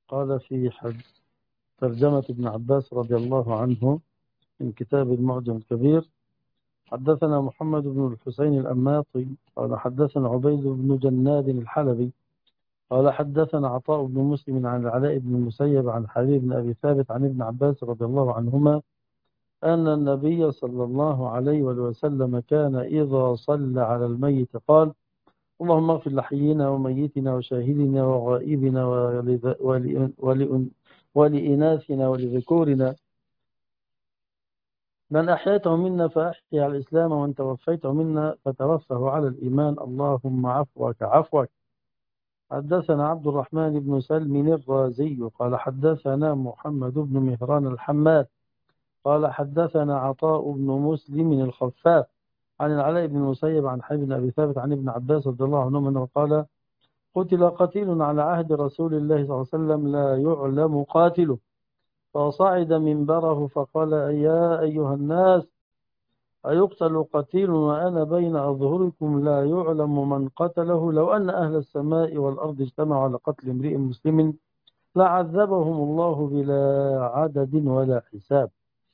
قال في ترجمة ابن عباس رضي الله عنه من كتاب المعجم الكبير: حدثنا محمد بن الحسين الأماطي قال حدثنا عبيد بن جناد الحلبي قال حدثنا عطاء بن مسلم عن العلاء بن المسيب عن حبيب بن أبي ثابت عن ابن عباس رضي الله عنهما أن النبي صلى الله عليه وسلم كان إذا صلى على الميت قال: اللهم اغفر لحينا وميتنا وشاهدنا وغائبنا ولإناثنا ولذكورنا، من أحييته منا فأحيي على الإسلام، ومن توفيته منا فتوفه على الإيمان، اللهم عفوك عفوك. حدثنا عبد الرحمن بن سلم الرازي قال حدثنا محمد بن مهران الحماد قال حدثنا عطاء بن مسلم الخفاف عن العلاء بن المسيب عن حبيب بن أبي ثابت عن ابن عباس رضي الله عنهما أنه قال: قتل قتيل على عهد رسول الله صلى الله عليه وسلم لا يعلم قاتله، فصعد منبره فقال: يا أيها الناس، أيقتل قتيل وأنا بين أظهركم لا يعلم من قتله؟ لو أن أهل السماء والأرض اجتمعوا على قتل امرئ مسلم لعذبهم الله بلا عدد ولا حساب.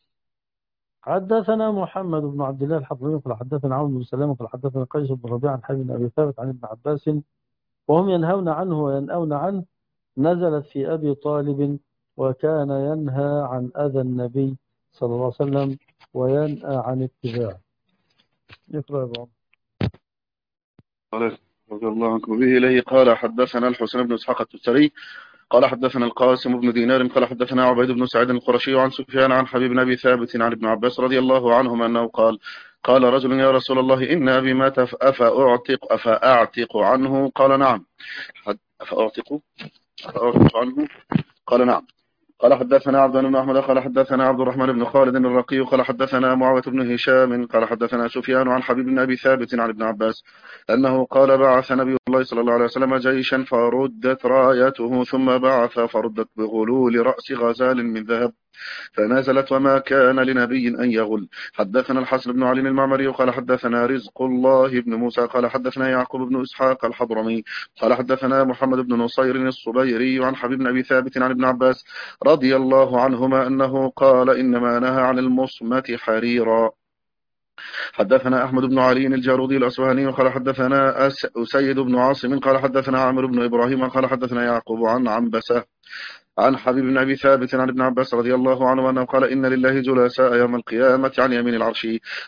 حدثنا محمد بن عبد الله الحضرمي قال حدثنا عون بن سلامة قال حدثنا قيس بن ربيعة عن حبيب بن أبي ثابت عن ابن عباس وهم ينهون عنه وينأون عنه: نزلت في أبي طالب وكان ينهى عن أذى النبي صلى الله عليه وسلم وينأى عن اتباعه. اقرأ يا بعض. قال رضي الله عنكم به إليه قال حدثنا الحسين بن إسحاق التستري قال حدثنا القاسم بن دينار قال حدثنا عبيد بن سعيد القرشي عن سفيان عن حبيب بن أبي ثابت عن ابن عباس رضي الله عنهما أنه قال: قال رجل: يا رسول الله، إن أبي مات أفأعتق عنه؟ قال: نعم. أفأعتق عنه؟ قال: نعم. قال حدثنا عبد بن أحمد قال حدثنا عبد الرحمن بن خالد الرقي قال حدثنا معاوية بن هشام قال حدثنا سفيان عن حبيب بن أبي ثابت عن ابن عباس أنه قال: بعث نبي الله صلى الله عليه وسلم جيشا فردت رايته، ثم بعث فردت بغلول رأس غزال من ذهب فنزلت: وما كان لنبي أن يغل. حدثنا الحسن بن علي المعمري قال حدثنا رزق الله بن موسى قال حدثنا يعقوب بن إسحاق الحضرمي قال حدثنا محمد بن نصير الصبيري عن حبيب بن أبي ثابت عن ابن عباس رضي الله عنهما أنه قال: إنما نهى عن المصمة حريرا. حدثنا أحمد بن علي الجارودي الأصبهاني قال حدثنا أسيد بن عاصم قال حدثنا عامر بن إبراهيم قال حدثنا يعقوب عن عنبسة عن حبيب بن أبي ثابت عن ابن عباس رضي الله عنه أنه قال: إن لله جلساء يوم القيامة عن يمين العرش،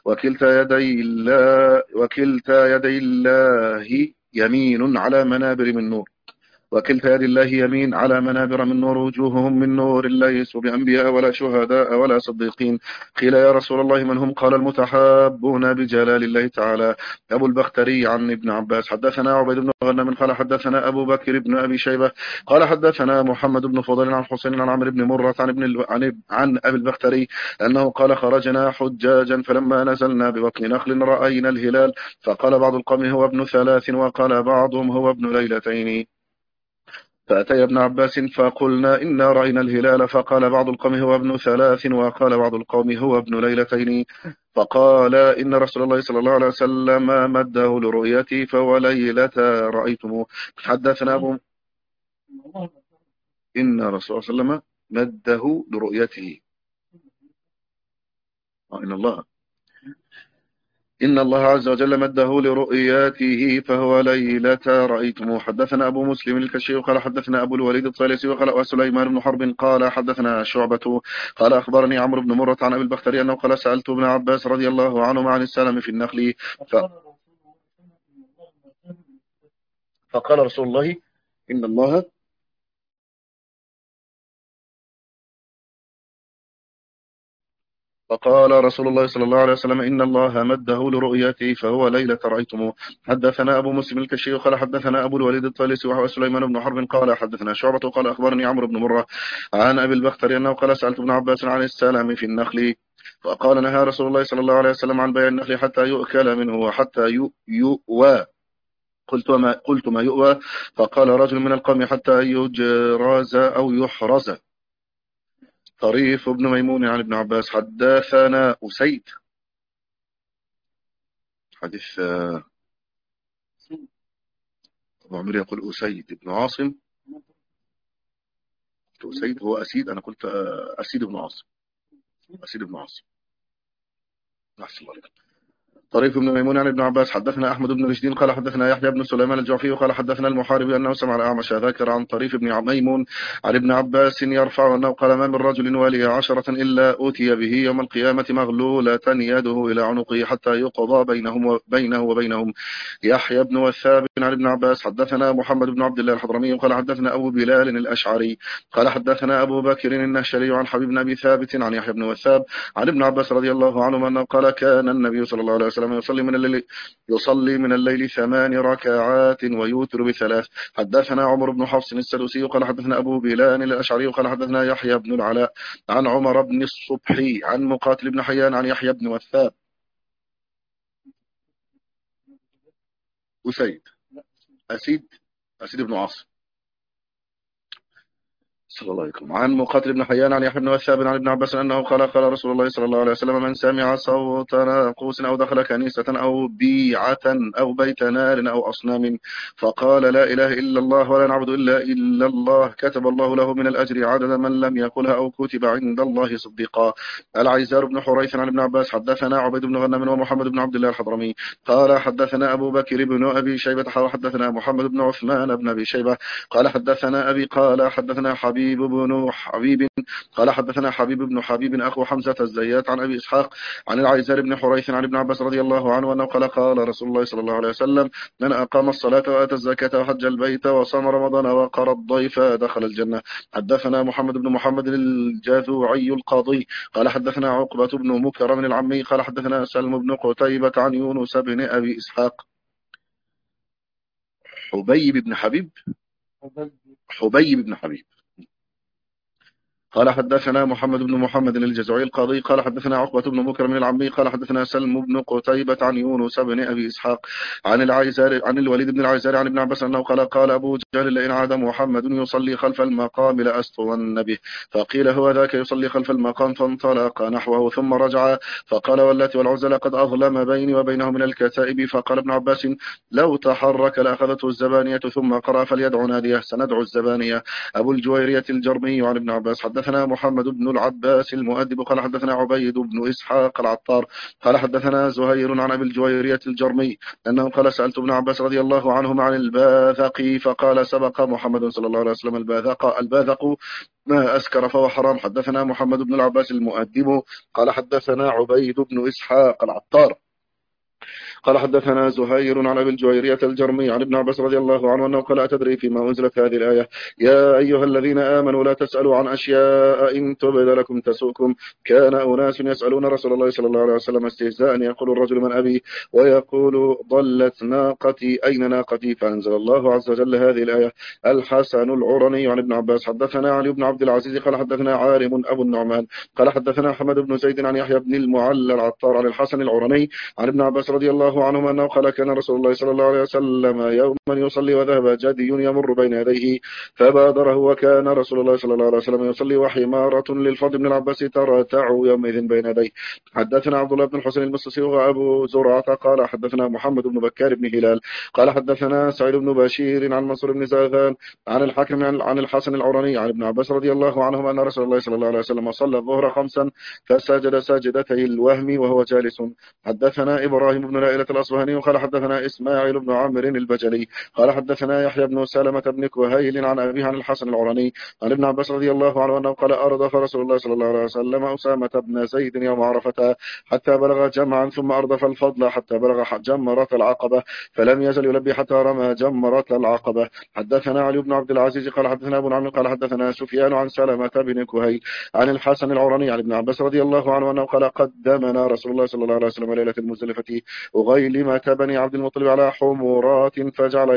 وكلتا يدي الله يمين على منابر من نور، وكلتا يد الله يمين على منابر من نور، وجوههم من نور، ليسوا بأنبياء ولا شهداء ولا صديقين. قيل: يا رسول الله، من هم؟ قال: المتحابون بجلال الله تعالى. أبو البختري عن ابن عباس. حدثنا عبيد بن غنم قال حدثنا أبو بكر بن أبي شيبة قال حدثنا محمد بن فضيل عن حسين عن عمرو بن مرة عن أبي البختري أنه قال: خرجنا حجاجا فلما نزلنا ببطن نخل رأينا الهلال، فقال بعض القوم: هو ابن 3، وقال بعضهم: هو ابن ليلتين. فأتي ابن عباس فقلنا: إنا رأينا الهلال. فقال بعض القوم: هو ابن 3، وقال بعض القوم: هو ابن ليلتين. فقال: إن رسول الله صلى الله عليه وسلم مده لرؤيتي، فهو ليلة رأيتموه. حدثنا أبو إن رسول الله صلى الله عليه وسلم مده لرؤيته. إن الله عز وجل مده لرؤياته، فهو ليلة رأيتموه. حدثنا أبو مسلم الكشي قال حدثنا أبو الوليد الطيلسي وسليمان بن حرب قال حدثنا شعبة قال أخبرني عمرو بن مرة عن أبي البختري أنه قال: سألت ابن عباس رضي الله عنهما عن السلام في النخل، فقال رسول الله: إن الله فقال رسول الله صلى الله عليه وسلم: إن الله مده لرؤيته، فهو ليلة رأيتموه. حدثنا أبو مسلم الكشي قال حدثنا أبو الوليد الطيلسي وسليمان بن حرب قال حدثنا شعبة قال أخبرني عمرو بن مرة عن أبي البختري أنه قال: سألت ابن عباس عن السلام في النخل، فقال: نهى رسول الله صلى الله عليه وسلم عن بيع النخل حتى يؤكل منه وحتى يؤوى. قلت ما يؤوى؟ فقال رجل من القوم: حتى يجرز أو يحرز. طريف بن ميمون عن ابن عباس. حدثنا أسيد، حديث أبو عمرو يقول أسيد بن عاصم أسيد هو أسيد، أنا قلت أسيد بن عاصم. أسيد بن عاصم. أحسن الله عليك. طريف بن ميمون عن ابن عباس حدثنا أحمد بن رشدين قال حدثنا يحيى بن سليمان الجعفي قال حدثنا المحاربي أنه سمع الأعمش ذاكر عن طريف بن ميمون عن ابن عباس يرفع أنه قال ما من رجل ولي 10 إلا أوتي به يوم القيامة مغلولة يده إلى عنقه حتى يقضى بينه وبينهم. يحيى بن وثاب عن ابن عباس حدثنا محمد بن عبد الله الحضرمي قال حدثنا أبو بلال الأشعري قال حدثنا أبو بكر النهشلي عن حبيب بن أبي ثابت عن يحيى بن وثاب عن ابن عباس رضي الله عنه أنه قال كان النبي صلى الله عليه وسلم يصلي من الليل 8 ركعات ويوتر ب3. حدثنا عمر بن حفص السدوسي قال حدثنا أبو بلال الأشعري قال حدثنا يحيى بن العلاء عن عمر بن الصبحي عن مقاتل بن حيان عن يحيى بن وثاب أسيد بن عاصم صلى الله عليه وسلم عن مقاتل بن حيان عن يحيى بن وثاب عن ابن عباس أنه قال رسول الله صلى الله عليه وسلم من سمع صوت ناقوس أو دخل كنيسة أو بيعة أو بيت نار أو أصنام فقال لا إله إلا الله ولا نعبد إلا الله كتب الله له من الأجر عدد من لم يقلها أو كتب عند الله صديقا. العيزار بن حريث عن ابن عباس حدثنا عبيد بن غنم ومحمد بن عبد الله الحضرمي قال حدثنا أبو بكر بن أبي شيبة حدثنا محمد بن عثمان بن أبي شيبة قال حدثنا أبي قال حدثنا حبيب بن حبيب قال حدثنا حبيب بن حبيب أخو حمزة الزيات عن أبي إسحاق عن العيزار بن حريث عن ابن عباس رضي الله عنه أنه قال رسول الله صلى الله عليه وسلم من أقام الصلاة وآتى الزكاة وحج البيت وصام رمضان وقر الضيف دخل الجنة. حدثنا محمد بن محمد الجاذوعي القاضي قال حدثنا عقبة بن مكرم العمي قال حدثنا سلم بن قتيبة عن يونس بن أبي إسحاق حبيب بن حبيب قال حدثنا محمد بن محمد الجزعي القاضي قال حدثنا عقبة بن مكرم العمي قال حدثنا سلم بن قتيبة عن يونس بن أبي إسحاق عن الوليد بن العيزار عن ابن عباس أنه قال أبو جهل لئن عاد محمد يصلي خلف المقام لأسطون به فقيل هو ذاك يصلي خلف المقام فانطلق نحوه ثم رجع فقال واللات والعزى لقد أظلم بيني وبينه من الكتائب فقال ابن عباس لو تحرك لأخذته الزبانية ثم قرأ فليدعو ناديه سندعو الزبانية. أبو الجويرية الجرمي عن ابن عباس حدثنا محمد بن العباس المؤدب قال حدثنا عبيد بن إسحاق العطار قال حدثنا زهير عن أبي الجويرية الجرمي أنه قال سألت ابن عباس رضي الله عنهما عن الباذق فقال سبق محمد صلى الله عليه وسلم الباذق ما أسكر فهو حرام. حدثنا محمد بن العباس المؤدب قال حدثنا عبيد بن إسحاق العطار قال حدثنا زهير عن أبي الجويرية الجرمي عن ابن عباس رضي الله عنه أنه قال أتدري فيما أنزلت هذه الآية يا أيها الذين آمنوا لا تسألوا عن أشياء إن تبد لكم تسؤكم كان أناس يسألون رسول الله صلى الله عليه وسلم استهزاء يقول الرجل من أبي ويقول ضلت ناقتي أين ناقتي فأنزل الله عز وجل هذه الآية. الحسن العرني عن ابن عباس حدثنا علي بن عبد العزيز قال حدثنا عارم أبو النعمان قال حدثنا حمد بن زيد عن يحيى بن المعلى العطار عن الحسن العرني عن ابن عباس رضي الله عنهما أنه قال كان رسول الله صلى الله عليه وسلم يوما يصلي وذهب جدي يمر بين يديه فبادره وكان رسول الله صلى الله عليه وسلم يصلي وحمارة للفضل بن العباس ترتع يومئذ بين يديه. حدثنا عبد الله بن الحسين المصري وأبو زرعة قال حدثنا محمد بن بكار بن هلال قال حدثنا سعيد بن بشير عن منصور بن زاذان عن الحاكم عن الحسن العرني عن ابن عباس رضي الله عنهما أن رسول الله صلى الله عليه وسلم صلى الظهر 5 فسجد ساجدتي الوهم وهو جالس. حدثنا إبراهيم بن لائلة الأصبهاني قال حدثنا إسماعيل بن عمرو البجلي قال حدثنا يحيى بن سلمة بن كهيل عن أبيه عن الحسن العرني عن ابن عباس رضي الله عنه أنه قال أردف رسول الله صلى الله عليه وسلم أسامة بن زيد يوم عرفة حتى بلغ جمعا ثم أردف الفضل حتى بلغ جمرة العقبة فلم يزل يلبي حتى رمى جمرة العقبة. حدثنا علي بن عبد العزيز قال حدثنا أبو نعيم قال حدثنا سفيان عن سلمة بن كهيل عن الحسن العرني عن ابن عباس رضي الله عنه أنه قال قدمنا رسول الله صلى الله عليه وسلم ليلة المزدلفة أغيلمة بني عبد المطلب على حمرات فجعل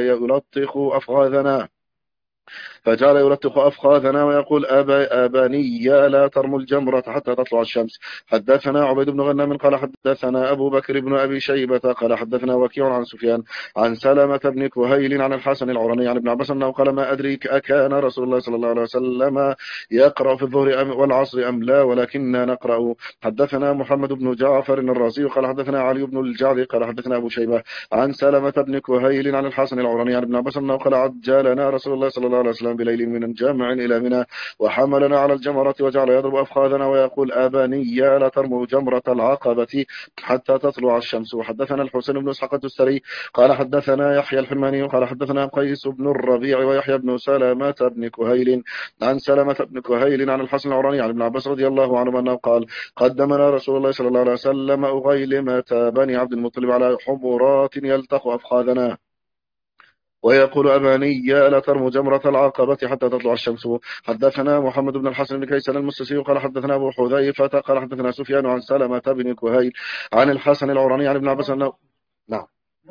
يلطخ أفخاذنا ويقول أباني لا ترموا الجمرة حتى تطلع الشمس. حدثنا عبيد بن غنام قال حدثنا أبو بكر بن أبي شيبة قال حدثنا وكيع عن سفيان عن سلمة بن كهيل عن الحسن العرني عن ابن عباس أنه قال ما أدري أكان رسول الله صلى الله عليه وسلم يقرأ في الظهر والعصر أم لا ولكننا نقرأ. حدثنا محمد بن جعفر الرازي قال حدثنا علي بن الجعد قال حدثنا أبو شيبة عن سلمة بن كهيل عن الحسن العرني عن ابن عباس أنه قال عجلنا رسول الله صلى الله الله عليه وسلم بليل من جامع إلى منى وحملنا على الجمرة وجعل يضرب أفخاذنا ويقول آباني لا ترموا جمرة العقبة حتى تطلع الشمس. وحدثنا الحسين بن إسحاق الدستري قال حدثنا يحيى الحلماني قال حدثنا قيس بن الربيع ويحيى بن سلمة بن كهيل عن سلمة بن كهيل عن الحسن العراني عن ابن عباس رضي الله عنه أنه قال قدمنا رسول الله صلى الله عليه وسلم أغيلمة بني عبد المطلب على حمرات يلتق أفخاذنا ويقول أباني لا ترموا جمرة العقبة حتى تطلع الشمس. حدثنا محمد بن الحسن بن كيسان المستسي قال حدثنا أبو حذيفة قال حدثنا سفيان عن سلمة بن كهيل عن الحسن العراني عن ابن عباس أنه نعم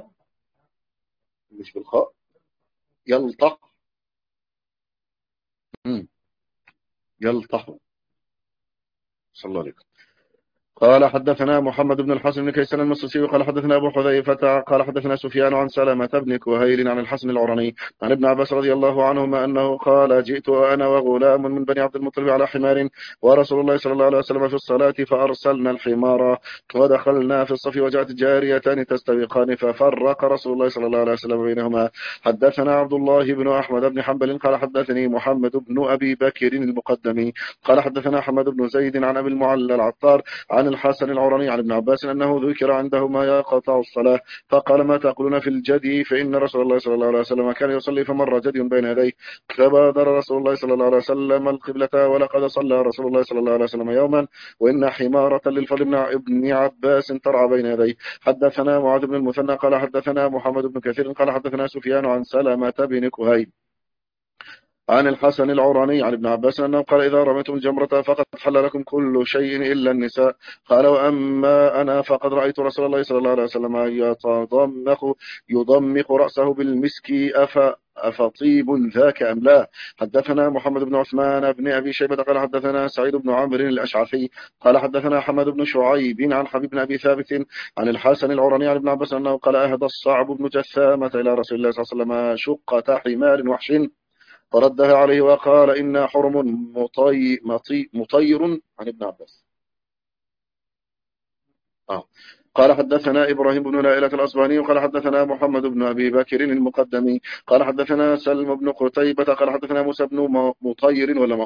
مش بالخاء يلتق يلتق صلى الله عليه وسلم. قال حدثنا محمد بن الحسن بن كيسان المصري قال حدثنا أبو حذيفة قال حدثنا سفيان عن سلمة بن كهيل عن الحسن العراني عن ابن عباس رضي الله عنهما أنه قال جئت أنا وغلام من بني عبد المطلب على حمار ورسول الله صلى الله عليه وسلم في الصلاة فأرسلنا الحمار ودخلنا في الصف وجاءت جاريتان تستبقان ففرق رسول الله صلى الله عليه وسلم بينهما. حدثنا عبد الله بن أحمد بن حنبل قال حدثني محمد بن أبي بكر المقدمي قال حدثنا حمد بن زيد عن أبي المعلى العطار عن الحسن العراني عن ابن عباس أنه ذكر عنده ما يقطع الصلاة فقال ما تقولون في الجدي فإن رسول الله صلى الله عليه وسلم كان يصلي فمر جدي بين يديه فبادر رسول الله صلى الله عليه وسلم القبلة ولقد صلى رسول الله صلى الله عليه وسلم يوما وإن حمارة للفضل ابن عباس ترعى بين يديه. حدثنا معاذ بن المثنى قال حدثنا محمد بن كثير قال حدثنا سفيان عن سلمة بن كهيل عن الحسن العراني عن ابن عباس أنه قال إذا رميتم الجمرة فقد حل لكم كل شيء إلا النساء. قال وأما أنا فقد رأيت رسول الله صلى الله عليه وسلم يضمخ رأسه بالمسك أفطيب ذاك أم لا. حدثنا محمد بن عثمان بن أبي شيبة قال حدثنا سعيد بن عمرو الأشعثي قال حدثنا حمد بن شعيب عن حبيب بن أبي ثابت عن الحسن العراني عن ابن عباس أنه قال أهدى الصعب بن جثامة إلى رسول الله صلى الله عليه وسلم شقة حمار وحش فردها عليه وقال إن حرم مطير عن ابن عباس. قال حدثنا إبراهيم بن لائلة الأصبهاني قال حدثنا محمد بن أبي بكر المقدمي قال حدثنا سلم بن قتيبة قال حدثنا موسى بن مطير ولا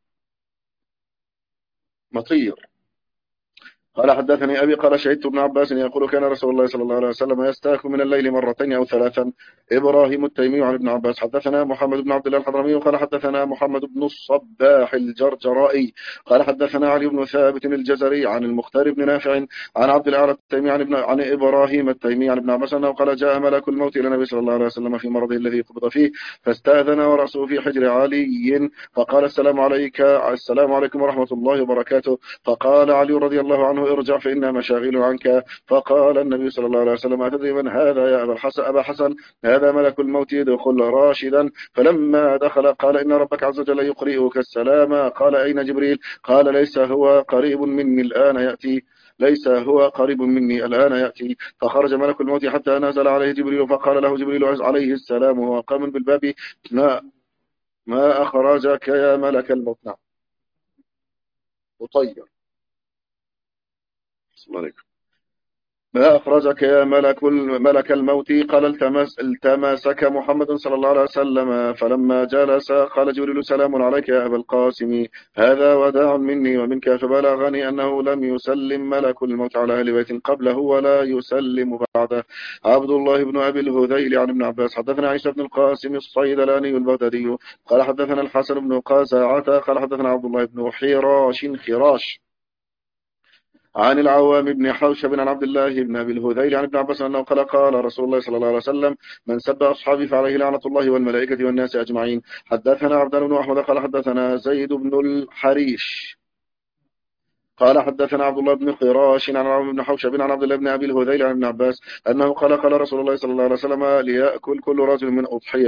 مطير قال حدثني أبي قال شهدت ابن عباس يقول كان رسول الله صلى الله عليه وسلم يستاك من الليل مرتين أو ثلاثا. إبراهيم التيمي عن ابن عباس حدثنا محمد بن عبد الله الحضرمي قال حدثنا محمد بن الصباح الجرجرائي قال حدثنا علي بن ثابت الجزري عن المختار بن نافع عن عبد الأعلى التيمي عن إبراهيم التيمي عن ابن عباس أنه قال جاء ملك الموت إلى النبي صلى الله عليه وسلم في مرضه الذي قبض فيه فاستأذن ورأسه في حجر علي فقال السلام عليكم ورحمة الله وبركاته. فقال علي رضي الله عنه ارجع فإنها مشاغل عنك. فقال النبي صلى الله عليه وسلم أتدري من هذا يا أبا حسن هذا ملك الموت يدخل راشدا. فلما دخل قال إن ربك عز وجل يقرئك السلام. قال أين جبريل؟ قال ليس هو قريب مني الآن يأتي. فخرج ملك الموت حتى نزل عليه جبريل فقال له جبريل عليه السلام وهو قام بالباب ما أخرجك يا ملك الموت. نعم مطير ما أخرجك يا ملك الموت؟ قال التمسك محمد صلى الله عليه وسلم فلما جلس قال جبريل سلام عليك يا أبا القاسم هذا وداع مني ومنك. فبلغني أنه لم يسلم ملك الموت على أهل بيت قبله ولا يسلم بعده. عبد الله بن أبي الهذيل عن ابن عباس حدثنا عيسى بن القاسم الصيدلاني البغدادي قال حدثنا الحسن بن قزاعة قال حدثنا عبد الله بن خراش عن العوام بن حوشب عن عبد الله بن أبي الهذيل عن ابن عباس أنه قال رسول الله صلى الله عليه وسلم من سب أصحابي فعليه لعنة الله والملائكة والناس أجمعين. حدثنا عبدان بن أحمد قال حدثنا زيد بن الحريش قال حدثنا عبد الله بن خراش عن عمرو بن حوشب عن عبد الله بن أبي الهذيل عن ابن عباس أنه قال رسول الله صلى الله عليه وسلم ليأكل كل رجل من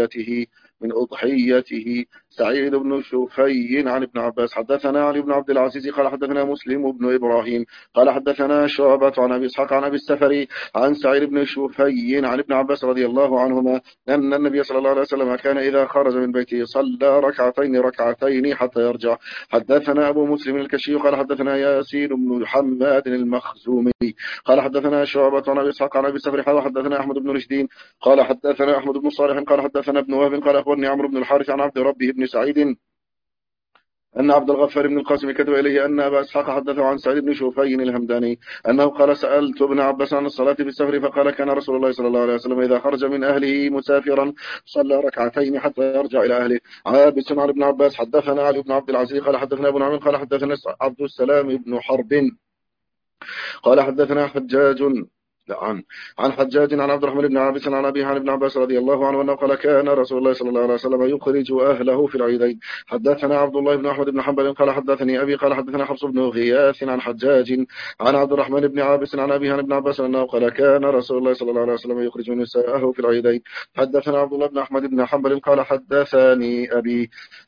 أضحيته. سعيد بن شفي عن ابن عباس حدثنا علي بن عبد العزيز قال حدثنا مسلم بن إبراهيم قال حدثنا شعبة عن أبي إسحاق عن أبي السفري عن سعيد بن شفي عن ابن عباس رضي الله عنهما أن النبي صلى الله عليه وسلم كان إذا خرج من بيته صلى ركعتين حتى يرجع. حدثنا أبو مسلم الكشي قال حدثنا ياسين بن حماد المخزومي قال حدثنا شعبة عن أبي إسحاق عن أبي سفرح وحدثنا أحمد بن رشدين قال حدثنا أحمد بن صالح قال حدثنا ابن وهب قال أخبرني عمرو بن الحارث عن عبد ربه بن سعيد أن عبد الغفار بن القاسم كتب إليه أن أبا إسحاق حدثه عن سعيد بن شوفي الهمداني أنه قال سألت ابن عباس عن الصلاة في السفر فقال كان رسول الله صلى الله عليه وسلم إذا خرج من أهله مسافرا صلى ركعتين حتى يرجع إلى أهله. عابس عن ابن عباس حدثنا علي بن عبد العزيز قال حدثنا أبو نعيم قال حدثنا عبد السلام بن حرب قال حدثنا حجاج عن حجاج عن عبد الرحمن بن عابس عن أبيه عن ابن عباس رضي الله عنه أنه قال كان رسول الله صلى الله عليه وسلم يخرج أهله في العيدين. حدثنا عبد الله بن أحمد بن حنبل قال حدثني أبي قال حدثنا حفص بن غياث عن حجاج عن عبد الرحمن بن عابس عن أبيه عن ابن عباس أنه قال كان رسول الله صلى الله عليه وسلم يخرج نساءه في العيدين. حدثنا عبد الله بن أحمد بن حنبل قال حدثني أبي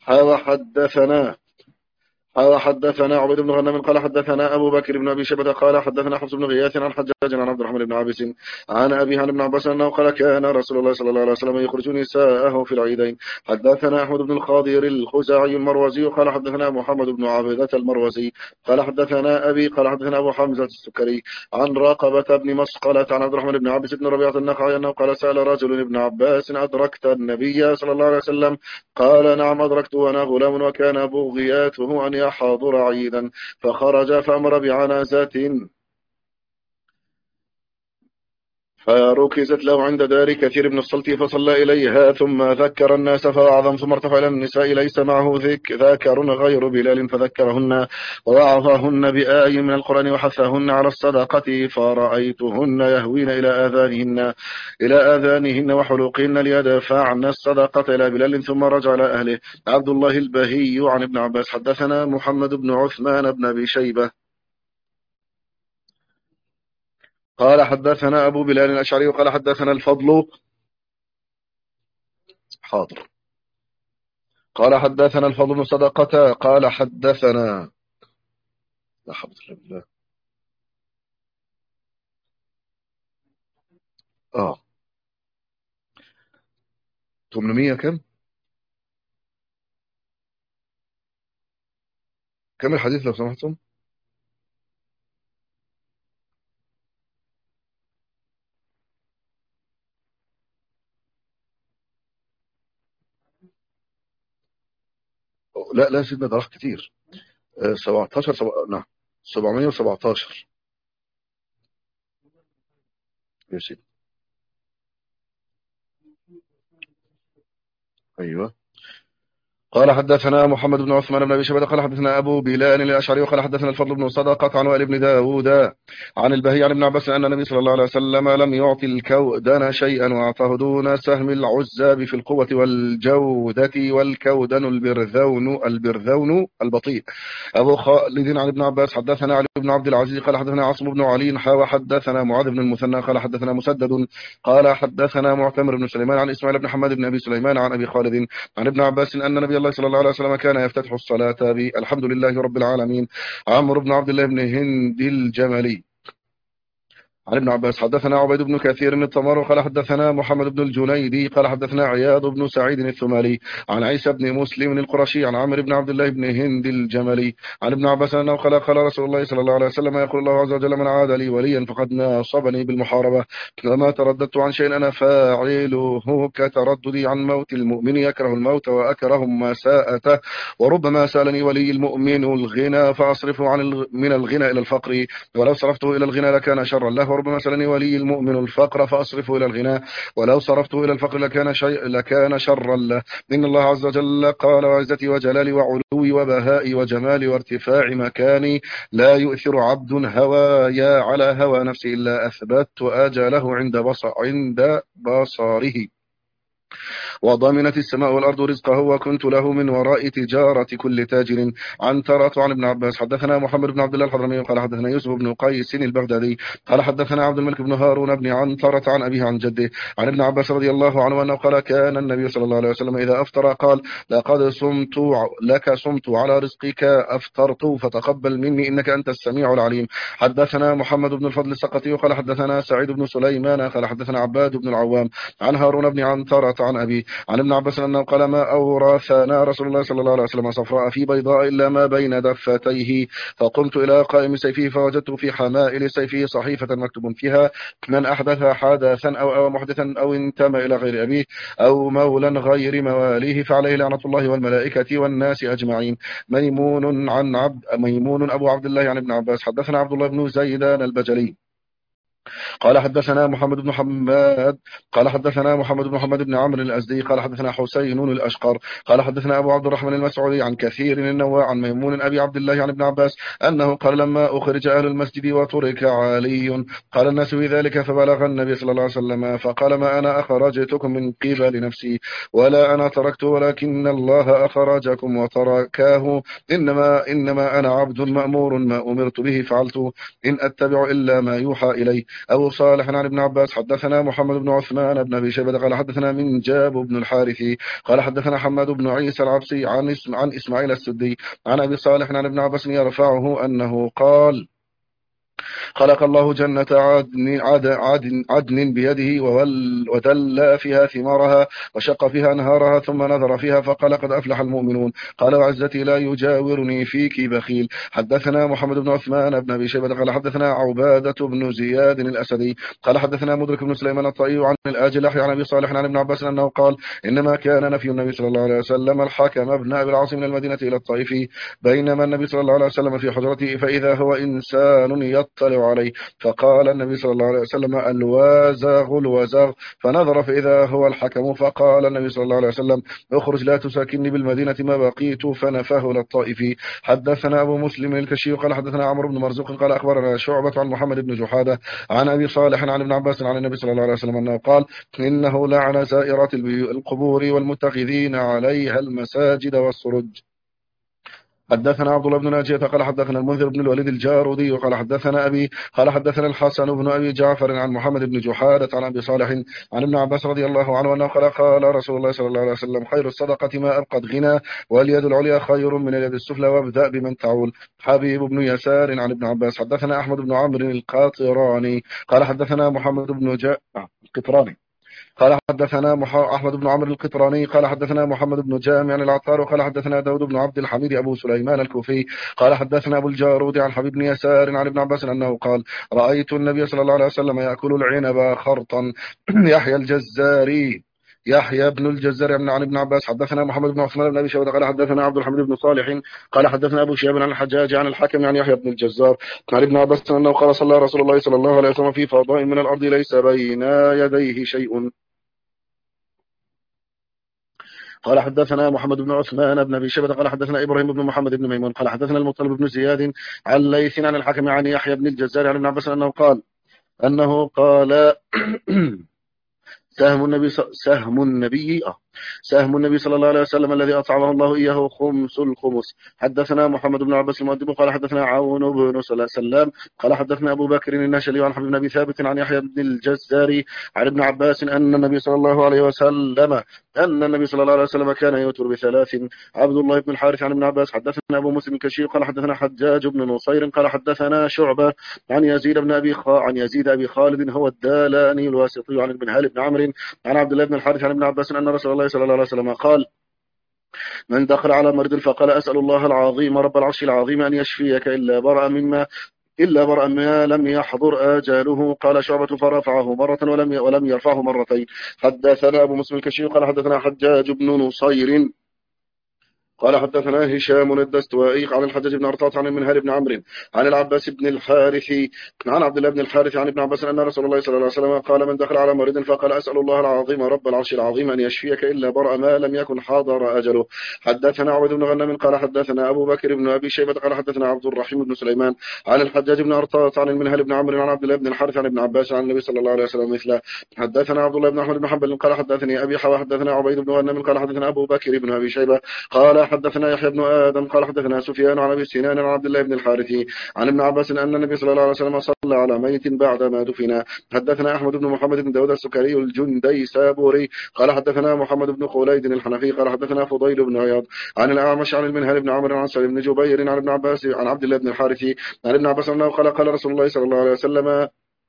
حدثنا عبيد بن غنم قال حدثنا أبو بكر بن أبي شيبة قال حدثنا حفص بن غياث عن حجاج عن عبد الرحمن بن عابس عن أبي عن ابن عباس أنه قال كان رسول الله صلى الله عليه وسلم يخرج نساءه في العيدين. حدثنا أحمد بن الخاضر الخزاعي المروزي قال حدثنا محمد بن عبيدة المروزي قال حدثنا أبي قال حدثنا أبو حمزة السكري عن راقبة بن مسقلة عن عبد الرحمن بن عابس بن ربيعة النخعي أنه قال سأل رجل ابن عباس أدركت النبي صلى الله عليه وسلم قال نعم أدركته وأنا غلام وكان بغياته أن يحاضر عيدا فخرج فأمر بعنازة فركزت له عند دار كثير بن الصلت فصلى إليها ثم ذكر الناس فوعظهم ثم ارتفع إلى النساء ليس معه ذاكر غير بلال فذكرهن ووعظهن بآي من القرآن وحثهن على الصدقة فرأيتهن يهوين إلى آذانهن وحلوقهن ليدفعن الصدقة إلى بلال ثم رجع إلى أهله. عبد الله البهي عن ابن عباس حدثنا محمد بن عثمان بن أبي شيبة قال حدثنا أبو بلال الأشعري قال حدثنا الفضل حاضر قال حدثنا الفضل بن صدقة قال حدثنا لا حول ولا قوة إلا بالله 800 كم الحديث لو سمحتم؟ لا سيدنا ده راح كتير 17 نعم 717 يا سيدي. أيوة قال حدثنا محمد بن عثمان بن أبي شيبة قال حدثنا أبو بلال الأشعري وقال حدثنا الفضل بن صدقة عن وائل بن داود عن البهي عن ابن عباس أن النبي صلى الله عليه وسلم لم يعطي الكودن شيئا وأعطاه دون سهم العزاب في القوة والجودة والكودن البرذون البطيء. أبو خالد عن ابن عباس حدثنا علي بن عبد العزيز قال حدثنا عاصم بن علي وحدثنا معاذ بن المثنى قال حدثنا مسدد قال حدثنا معتمر بن سليمان عن إسماعيل بن حماد بن أبي سليمان عن أبي خالد عن ابن عباس أن نبي الله صلى الله عليه وسلم كان يفتتح الصلاة بالحمد لله رب العالمين. عمرو بن عبد الله بن هند الجملي عن ابن عباس حدثنا عبيد بن كثير الطمار قال حدثنا محمد بن الجنيدي قال حدثنا عياض بن سعيد الثمالي عن عيسى بن مسلم القرشي عن عمرو بن عبد الله بن هند الجملي عن ابن عباس أنه قال رسول الله صلى الله عليه وسلم يقول الله عز وجل من عاد لي وليا فقد ناصبني بالمحاربة وما ترددت عن شيء أنا فاعله كترددي عن موت المؤمن يكره الموت وأكره مساءته وربما سألني ولي المؤمن الغنى فأصرفه من الغنى إلى الفقر ولو صرفته إلى الغنى لكان شرا له وربما سألني ولي المؤمن الفقر فأصرفه إلى الغنى ولو صرفته إلى الفقر لكان شرا له. إن الله عز وجل قال وعزتي وجلالي وعلوي وبهائي وجمالي وارتفاع مكاني لا يؤثر عبد هوايا على هوى نفسه إلا أثبت أجله عند بصره وضمنت السماء والأرض رزقه وكنت له من وراء تجارة كل تاجر. عنترة عن ابن عباس حدثنا محمد بن عبد الله الحضرمي قال حدثنا يوسف بن قيس البغدادي قال حدثنا عبد الملك بن هارون بن عنترة عن أبيه عن جده عن ابن عباس رضي الله عنه أنه قال كان النبي صلى الله عليه وسلم إذا أفطر قال لقد صمت على رزقك أفطرت فتقبل مني إنك أنت السميع العليم. حدثنا محمد بن الفضل السقطي قال حدثنا سعيد بن سليمان قال حدثنا عباد بن العوام عن هارون بن عنترة عن أبي عن ابن عباس أنه قال ما أورثنا رسول الله صلى الله عليه وسلم صفراء في بيضاء إلا ما بين دفتيه، فقمت إلى قائم سيفه فوجدت في حمائل سيفه صحيفة مكتوب فيها من أحدث حدثا أو محدثا أو انتمى إلى غير أبيه أو مولا غير مواليه فعليه لعنة الله والملائكة والناس أجمعين. ميمون أبو عبد الله عن ابن عباس حدثنا عبد الله بن زيدان البجلي قال حدثنا محمد بن حماد قال حدثنا محمد بن محمد بن عمرو الأزدي قال حدثنا حسين الأشقر قال حدثنا أبو عبد الرحمن المسعودي عن كثير النواع عن ميمون أبي عبد الله عن ابن عباس أنه قال لما أخرج أهل المسجد وترك علي قال الناس بذلك فبلغ النبي صلى الله عليه وسلم فقال ما أنا أخرجتكم من قبل نفسي ولا أنا تركت ولكن الله أخرجكم وتركاه إنما أنا عبد مأمور ما أمرت به فعلت إن أتبع إلا ما يوحى إلي. أبو صالح عن ابن عباس حدثنا محمد بن عثمان بن أبي شيبة قال حدثنا من جاب بن الحارثي قال حدثنا حماد بن عيسى العبسي عن إسماعيل السدي عن أبي صالح عن ابن عباس يرفعه أنه قال خلق الله جنة عدن بيده ودل فيها ثمارها وشق فيها أنهارها ثم نظر فيها فقال قد أفلح المؤمنون قال وعزتي لا يجاورني فيك بخيل. حدثنا محمد بن عثمان بن أبي شيبة قال حدثنا عبادة بن زياد الأسدي قال حدثنا مدرك بن سليمان الطائي عن الآجلح عن أبي صالح عن ابن عباس أنه قال إنما كان نفي النبي صلى الله عليه وسلم الحكم بن أبي العاص من المدينة إلى الطائف بينما النبي صلى الله عليه وسلم في حجرته فإذا هو إنسان يطلع عليه فقال النبي صلى الله عليه وسلم الوازغ الوزغ فنظر فإذا هو الحكم فقال النبي صلى الله عليه وسلم اخرج لا تساكنني بالمدينة ما بقيت فنفاه إلى الطائف. حدثنا أبو مسلم الكشي قال حدثنا عمرو بن مرزوق قال أخبرنا شعبة عن محمد بن جحادة عن أبي صالح عن ابن عباس عن النبي صلى الله عليه وسلم أنه قال إنه لعن زائرات القبور والمتخذين عليها المساجد والسرج. حدثنا عبد الله بن ناجية قال حدثنا المنذر بن الوليد الجارودي قال حدثنا أبي قال حدثنا الحسن بن أبي جعفر عن محمد بن جحادة عن أبي صالح عن ابن عباس رضي الله عنه أنه قال رسول الله صلى الله عليه وسلم خير الصدقة ما أبقت غنى واليد العليا خير من اليد السفلى وابدأ بمن تعول. حبيب بن يسار عن ابن عباس حدثنا أحمد بن عمرو القاطراني قال حدثنا محمد بن القطراني قال حدثنا أحمد بن عمرو القطراني قال حدثنا محمد بن جامع العطار قال حدثنا داود بن عبد الحميد أبو سليمان الكوفي قال حدثنا أبو الجارود عن حبيب بن يسار عن ابن عباس أنه قال رأيت النبي صلى الله عليه وسلم يأكل العنب خرطا. يحيى بن الجزار عن ابن عباس حدثنا محمد بن عثمان بن ابي شيبه قال حدثنا عبد الحميد بن صالح قال حدثنا ابو شهاب عن الحجاج عن الحكم عن يحيى بن الجزار عن ابن عباس انه قال صلى رسول الله صلى الله عليه وسلم في فضاء من الارض ليس بين يديه شيء. قال حدثنا محمد بن عثمان بن ابي شيبه قال حدثنا ابراهيم بن محمد بن ميمون قال حدثنا المطلب بن زياد عن ليث عن الحكم عن يحيى بن الجزار عن ابن عباس انه قال سهم النبي صلى الله عليه وسلم الذي أطعمه الله إياه خمس الخمس. حدثنا محمد بن عباس المؤدب قال حدثنا عون بن سلام قال حدثنا أبو بكر الناشلي عن حبيب بن أبي ثابت عن يحيى بن الجزار عن ابن عباس أن النبي صلى الله عليه وسلم كان يوتر بثلاث. عبد الله بن الحارث عن ابن عباس حدثنا أبو مسلم الكشي قال حدثنا حجاج بن نصير قال حدثنا شعبة عن يزيد أبي خالد هو الدالاني الواسطي عن المنهال بن عمرو عن عبد الله بن الحارث عن ابن عباس أن رسول الله صلى الله عليه وسلم قال من دخل على مريض فقال أسأل الله العظيم رب العرش العظيم أن يشفيك إلا برأ ما لم يحضر آجاله. قال شعبة فرفعه مرة ولم يرفعه مرتين. حدثنا أبو مسلم الكشي قال حدثنا حجاج بن نصير قال حدثنا هشام الدستوائي عن الحجاج بن أرطاط عن المنهال بن عمرو عن العباس بن الحارث عن عبد الله بن الحارث عن ابن عباس أن رسول الله صلى الله عليه وسلم قال من دخل على مريض فقال أسأل الله العظيم رب العرش العظيم أن يشفيك إلا برأ ما لم يكن حاضر أجله. حدثنا عبد بن غنم قال حدثنا أبو بكر بن أبي شيبة قال حدثنا عبد الرحيم بن سليمان عن الحجاج بن أرطاط عن المنهال بن عمرو عن عبد الله بن الحارث عن ابن عباس عن النبي صلى الله عليه وسلم مثله. حدثنا عبد الله بن أحمد بن حنبل قال حدثني أبي حوا حدثنا عبيد بن غنم قال حدثنا أبو بكر بن أبي شيبة قال حدثنا يحيى بن آدم قال حدثنا سفيان عن أبي سنان عن عبد الله بن الحارث عن ابن عباس أن النبي صلى الله عليه وسلم صلى على ميت بعدما دفن. حدثنا أحمد بن محمد بن داود السكري الجندي سابوري قال حدثنا محمد بن خوليد الحنفي قال حدثنا فضيل بن عياض عن الأعمش عن المنهل بن عمرو عن سالم بن جبير عن ابن عباس عن عبد الله بن الحارث عن ابن عباس أنه قال رسول الله صلى الله عليه وسلم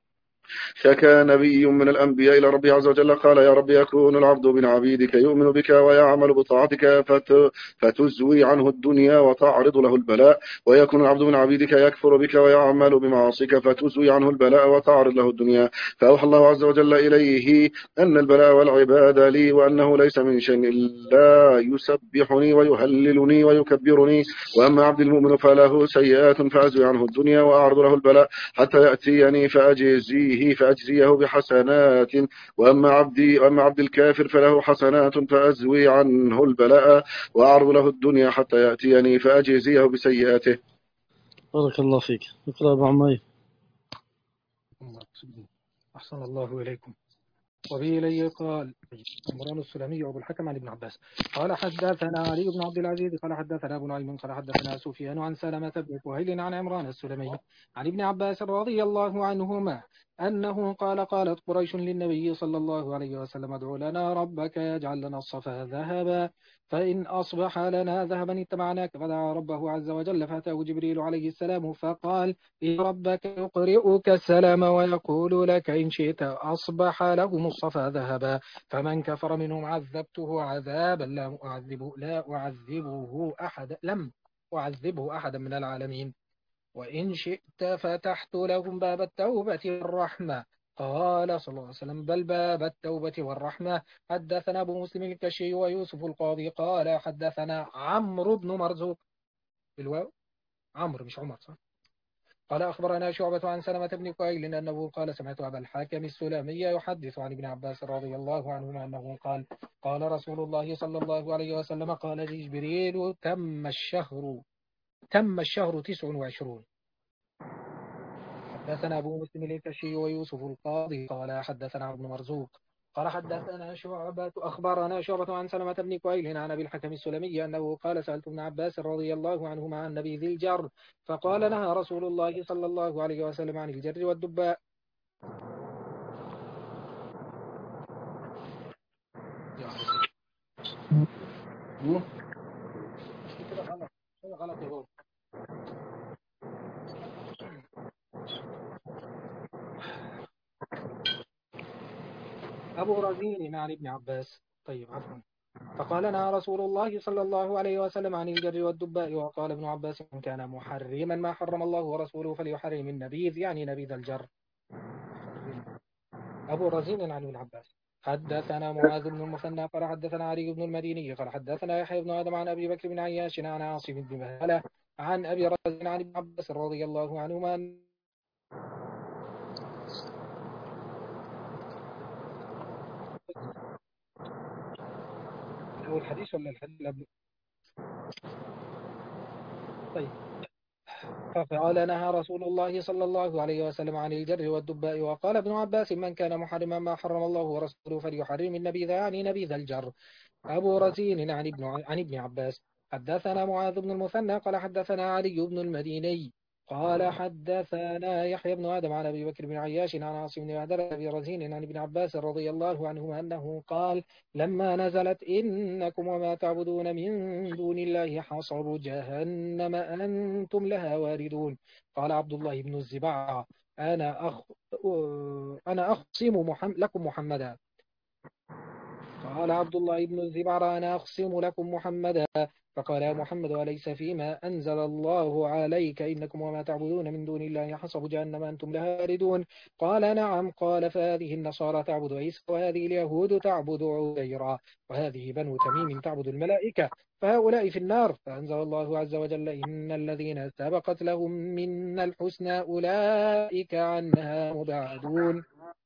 شكى نبي من الأنبياء إلى ربه عز وجل قال يا رب يكون العبد من عبيدك يؤمن بك ويعمل بطاعتك فتزوي عنه الدنيا وتعرض له البلاء، ويكون العبد من عبيدك يكفر بك ويعمل بمعاصيك فتزوي عنه البلاء وتعرض له الدنيا. فأوحى الله عز وجل إليه أن البلاء والعباد لي، وأنه ليس من شيء إلا يسبحني ويهللني ويكبرني. وأما عبد المؤمن فله سيئات فأزوي عنه الدنيا وأعرض له البلاء حتى يأتيني فأجزيه بحسنات. وأما عبد الكافر فله حسنات فأزوي عنه البلاء وأعرض له الدنيا حتى يأتيني فأجزيه بسيئاته. بارك الله فيك. اقرأ أبو عمير. أحسن الله إليكم. وبه إليه قال عمران السلمي أبو الحكم عن ابن عباس قال حدثنا علي بن عبد العزيز قال حدثنا أبو نعيم قال حدثنا سفيان عن سلمة بن كهيل عن عمران السلمي عن ابن عباس رضي الله عنهما أنه قال قالت قريش للنبي صلى الله عليه وسلم ادع لنا ربك يجعل لنا الصفا ذهبا فإن أصبح لنا ذهبا اتبعناك. فدعا ربه عز وجل فأتاه جبريل عليه السلام فقال إن ربك يقرئك السلام ويقول لك إن شئت أصبح لهم الصفا ذهبا فمن كفر منهم عذبته عذابا لم أعذبه أحدا من العالمين وإن شئت فتحت لهم باب التوبة والرحمة. قال صلى الله عليه وسلم بل باب التوبة والرحمة. حدثنا أبو مسلم الكشي ويوسف القاضي قال حدثنا عمرو بن مرزوق بالواو عمرو مش عمر صح. قال أخبرنا شعبة عن سلمة بن كهيل أنه قال سمعت أبا الحاكم السلمي يحدث عن ابن عباس رضي الله عنهما أنه قال قال رسول الله صلى الله عليه وسلم قال جبريل تم الشهر 29. حدثنا أبو مسلم الكشي ويوسف القاضي قال حدثنا ابن مرزوق قال حدثنا أخبرنا شعبة عن سلمة بن كهيل عن أبي الحكم السلمي أنه قال سألت ابن عباس رضي الله عنهما عن نبي ذي الجر فقال نهى رسول الله صلى الله عليه وسلم عن الجر والدباء. غلط يا بابا. أبو رزين عن ابن عباس طيب عفوا فقال نهى رسول الله صلى الله عليه وسلم عن الجر والدباء. وقال ابن عباس إن كان محرما ما حرم الله ورسوله فليحرم النبيذ يعني نبيذ الجر. أبو رزين عن ابن عباس حدثنا معاذ بن المثنى قال حدثنا علي بن المديني قال حدثنا يحيى بن آدم عن أبي بكر بن عياش عن عاصم بن مهلة عن أبي رزين عن ابن عباس رضي الله عنهما أول الحديث ولا الحديث قبل؟ طيب فقال نهى رسول الله صلى الله عليه وسلم عن الجر والدباء. وقال ابن عباس من كان محرما ما حرم الله ورسوله فليحرم النبيذ يعني نبيذ الجر. أبو رزين عن ابن عباس حدثنا معاذ بن المثنى قال حدثنا علي بن المديني قال حدثنا يحيى بن آدم عن أبي بكر بن عياش عن عاصم بن مهدل أبي رزين عن ابن عباس رضي الله عنهما أنه قال لما نزلت إنكم وما تعبدون من دون الله حصب جهنم أنتم لها واردون. قال عبد الله بن الزبعة أنا أخصم لكم محمدا. قال عبد الله بن الزبعة أنا أخصم لكم محمدا. فقال يا محمد وليس فيما أنزل الله عليك إنكم وما تعبدون من دون الله حصب جهنم أنتم لها واردون. قال نعم. قال فهذه النصارى تعبد عيسى وهذه اليهود تعبد عزيرا وهذه بنو تميم تعبد الملائكة فهؤلاء في النار. فأنزل الله عز وجل إن الذين سبقت لهم من الحسنى أولئك عنها مبعدون.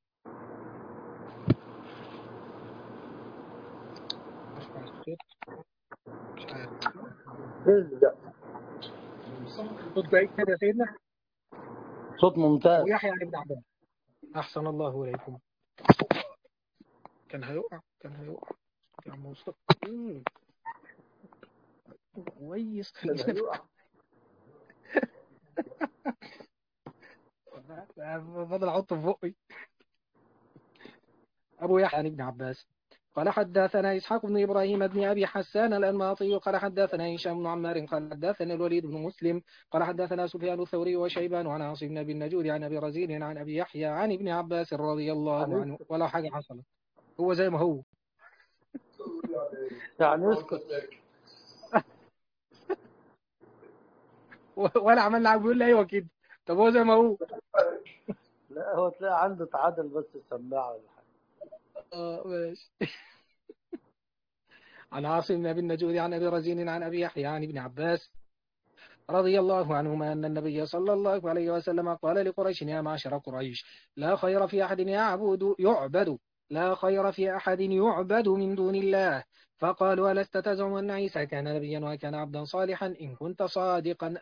صوت بعيد كده يا سيدنا. صوت ممتاز. ويحيى عن ابن عباس أحسن الله إليكم. كان هيقع يا عم مصطفى كويس. فضل احطه في بقي. ابو يحيى عن ابن عباس قال حدثنا إسحاق بن إبراهيم بن أبي حسان الأنماطي قال حدثنا هشام بن عمار قال حدثنا الوليد بن مسلم قال حدثنا سفيان الثوري وشيبان عن عاصم بن أبي النجود عن أبي رزين عن أبي يحيى عن ابن عباس رضي الله عنه ولا حاجة حصلت، هو زي ما هو يعني اسكت. ولا عملنا عم بيقول لي أيوه كده. طب هو زي ما هو. لا هو تلاقي عنده تعادل بس السماعة ولا حاجة. ماشي. عن عاصم بن أبي النجود عن أبي رزين عن أبي يحيى عن ابن عباس رضي الله عنهما أن النبي صلى الله عليه وسلم قال لقريش يا معشر قريش لا خير في أحد يعبد لا خير في أحد يعبد من دون الله. فقالوا ألست تزعم أن عيسى كان نبيا وكان عبدا صالحا إن كنت صادقا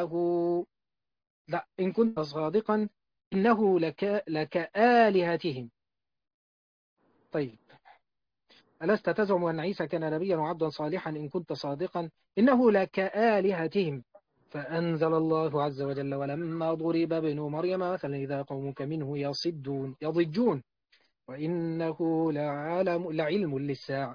إن كنت صادقا إنه لك آلهتهم. طيب، ألست تزعم أن عيسى كان نبيا وعبدا صالحا إن كنت صادقا إنه لك آلهتهم. فأنزل الله عز وجل ولما ضرب ابن مريم مثلا إذا قومك منه يضجون وإنه لعلم للساعة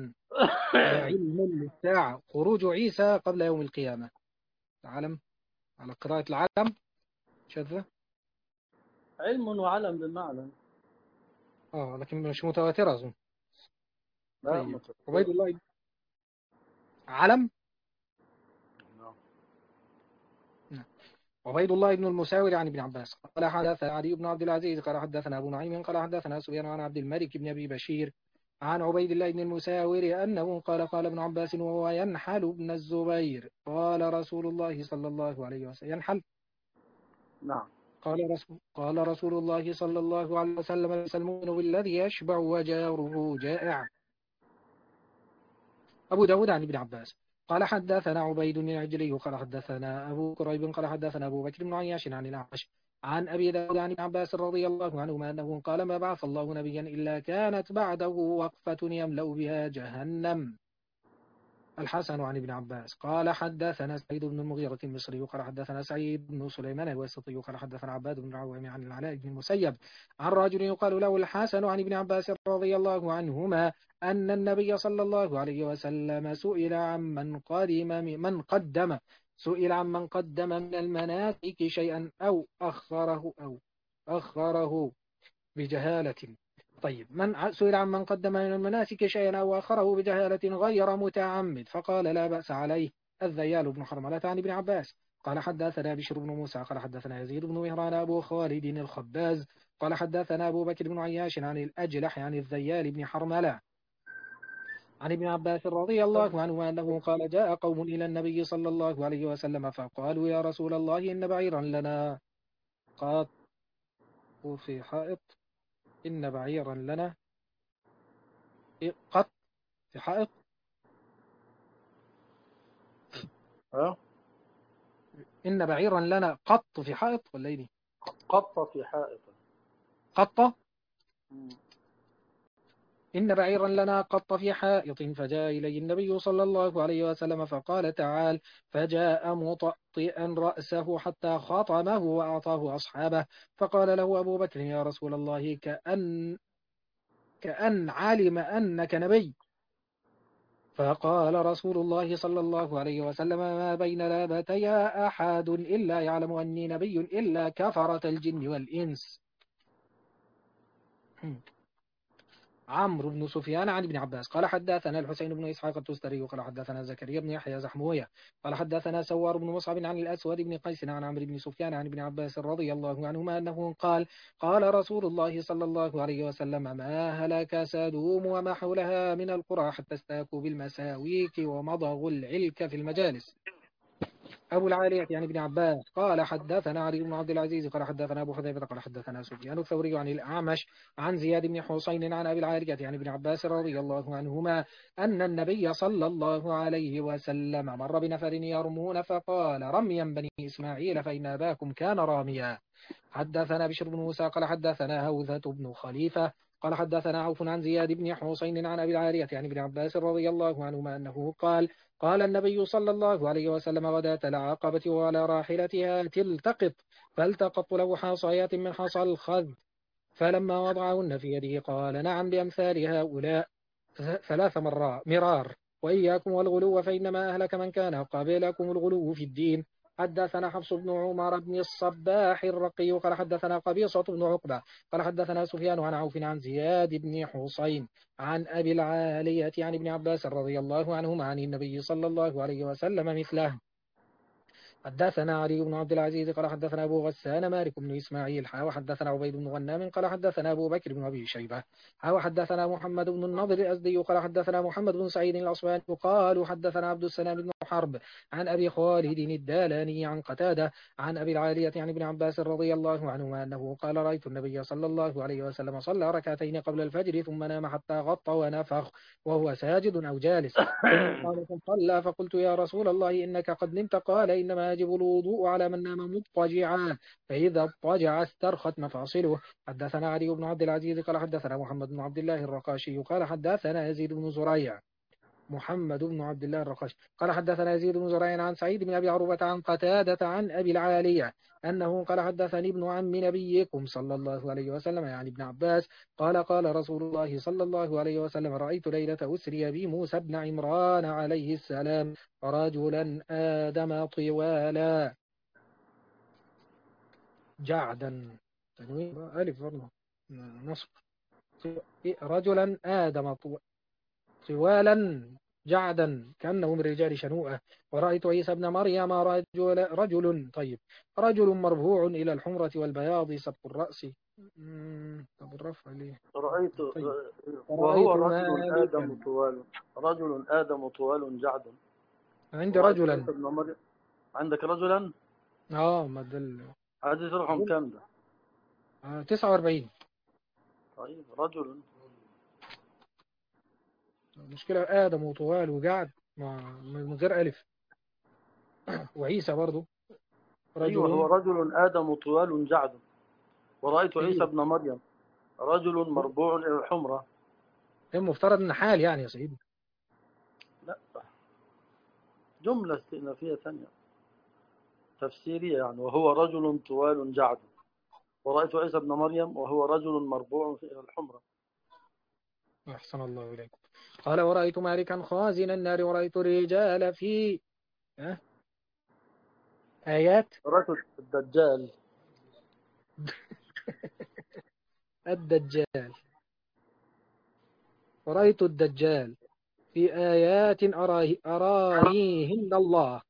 خروج عيسى قبل يوم القيامة. العلم على قراءة العلم شذة علم وعلم بالمعنى. لكن مش متواترة أظن. لا طيب، عبيد الله علم. عبيد الله بن المساور عن ابن عباس قال حدثنا علي بن عبد العزيز قال حدثنا أبو نعيم قال حدثنا سفيان عن عبد الملك بن أبي بشير عن عبيد الله بن المساور أنه قال ابن عباس وهو ينحل ابن الزبير قال رسول الله صلى الله عليه وسلم ينحل. نعم. قال رسول الله صلى الله عليه وسلم ليس المؤمن بالذي يشبع وجاره جائع. أبو داود عن ابن عباس قال حدثنا عبيد بن العجلي قال حدثنا أبو كريب قال حدثنا أبو بكر بن عياش عن الأعمش عن أبي داود عن ابن عباس رضي الله عنهما أنه قال ما بعث الله نبيا إلا كانت بعده وقفة يملأ بها جهنم. الحسن عن ابن عباس قال حدثنا سعيد بن المغيرة المصري قال حدثنا سعيد بن سليمان الواسطي قال حدثنا عباد بن العوام عن العلاء بن المسيب عن رجل يقال له الحسن عن ابن عباس رضي الله عنهما أن النبي صلى الله عليه وسلم سئل عن من قدم من المناسك شيئا أو أخره بجهالة. طيب، سئل عن من قدم من المناسك شيئا أو أخره بجهالة غير متعمد فقال لا بأس عليه. الذيال بن حرملة عن ابن عباس قال حدثنا بشر بن موسى قال حدثنا يزيد بن مهران أبو خالد الخباز قال حدثنا أبو بكر بن عياش عن الأجلح عن الذيال بن حرملة عن ابن عباس رضي الله عنه أنه قال جاء قوم إلى النبي صلى الله عليه وسلم فقالوا يا رسول الله إن بعيرا لنا قط في حائط إن بعيرا لنا قط في حائط إن بعيرا لنا قط في حائط ولا إيه؟ قط في حائط. قط إن بعيرا لنا قط في حائط فجاء إليه النبي صلى الله عليه وسلم فقال تعال فجاء مطأطئا رأسه حتى خاطمه وأعطاه أصحابه فقال له أبو بكر يا رسول الله كأن علم أنك نبي. فقال رسول الله صلى الله عليه وسلم ما بين لابتي أحد إلا يعلم أني نبي إلا كفرة الجن والإنس. عمرو بن سفيان عن ابن عباس قال حدثنا الحسين بن إسحاق التستري قال حدثنا زكريا بن يحيى زحموية قال حدثنا سوار بن مصعب عن الأسود بن قيس عن عمرو بن سفيان عن ابن عباس رضي الله عنهما أنه قال رسول الله صلى الله عليه وسلم ما هلك سدوم وما حولها من القرى حتى استاكوا بالمساويك ومضغوا العلك في المجالس. أبو العالية يعني ابن عباس قال حدثنا علي بن عبد العزيز قال حدثنا أبو حذيفة قال حدثنا سفيان الثوري عن الأعمش عن زياد بن حسين عن أبي العالية يعني ابن عباس رضي الله عنهما أن النبي صلى الله عليه وسلم مر بنفر يرمون فقال رميا بني إسماعيل فإن أباكم كان راميا. حدثنا بشر بن موسى قال حدثنا هوذة بن خليفة قال حدثنا عوف عن زياد بن حسين عن أبي العالية يعني ابن عباس رضي الله عنهما أنه قال النبي صلى الله عليه وسلم غداة العقبة وعلى راحلتها تلتقط فالتقط له حاصيات من حصى الخذ فلما وضعهن في يده قال نعم بأمثال هؤلاء ثلاث مرار وإياكم والغلو فإنما أهلك من كان قبلكم الغلو في الدين. حدثنا حفص بن عمر بن الصباح الرقي قال حدثنا قبيصة بن عقبة قال حدثنا سفيان عن عوف عن زياد بن حسين عن أبي العالية عن ابن عباس رضي الله عنهما عن النبي صلى الله عليه وسلم مثله. حدثنا علي بن عبد العزيز قال حدثنا أبو غسان مالك بن إسماعيل وحدثنا عبيد بن غنام قال حدثنا أبو بكر بن أبي شيبة وحدثنا محمد بن النضر الأزدي قال حدثنا محمد بن سعيد الأصبهاني قال حدثنا عبد السلام بن حرب عن أبي خالد الدالاني عن قتادة عن أبي العالية عن ابن عباس رضي الله عنهما أنه قال رأيت النبي صلى الله عليه وسلم صلى ركعتين قبل الفجر ثم نام حتى غطى ونفخ وهو ساجد أو جالس ثم قام فصلى فقلت يا رسول الله إنك قد نمت قال إنما يجب الوضوء على من نام مضطجعا فإذا اضطجع استرخت مفاصله. حدثنا علي بن عبد العزيز قال حدثنا محمد بن عبد الله الرقاشي قال حدثنا يزيد بن زريع محمد بن عبد الله الرقاشي قال حدثنا يزيد بن زريع عن سعيد بن أبي عروبة عن قتادة عن أبي العالية أنه قال حدثني ابن عم نبيكم صلى الله عليه وسلم يعني ابن عباس قال رسول الله صلى الله عليه وسلم رأيت ليلة أسري بي موسى بن عمران عليه السلام رجلا آدم طوالا جعدا تنوين ألف برضه نصب رجلا آدم طوالا جعدا كأنه من رجال شنوءة. ورأيت عيسى ابن مريم رجل مرفوع إلى الحمرة والبياض سبق الرأس. طب الرفع ليه؟ رأيت طيب. وهو رأيت رجل آدم مالكا طوال، رجل آدم طوال جعد. عندي ورأيت عيسى رجلا ابن مريم. عندك رجلا؟ ما دل حديث رقم كام ده؟ 49. طيب رجل. المشكلة آدم وطوال وجعد من غير ألف. وعيسى برضو أيوه هو رجل. رجل آدم طوال جعد. ورأيت عيسى هي ابن مريم رجل مربوع إلى الحمرة. المفترض إن حال يعني يا سيدي. لا، جملة استئنافية ثانية تفسيرية يعني. وهو رجل طوال جعد. ورأيت عيسى ابن مريم وهو رجل مربوع إلى الحمرة. أحسن الله إليكم. قال ورأيت مالكا خازن النار ورأيت الرجال في آيات رأيت الدجال. الدجال ورأيت الدجال في آيات أرانيهن الله.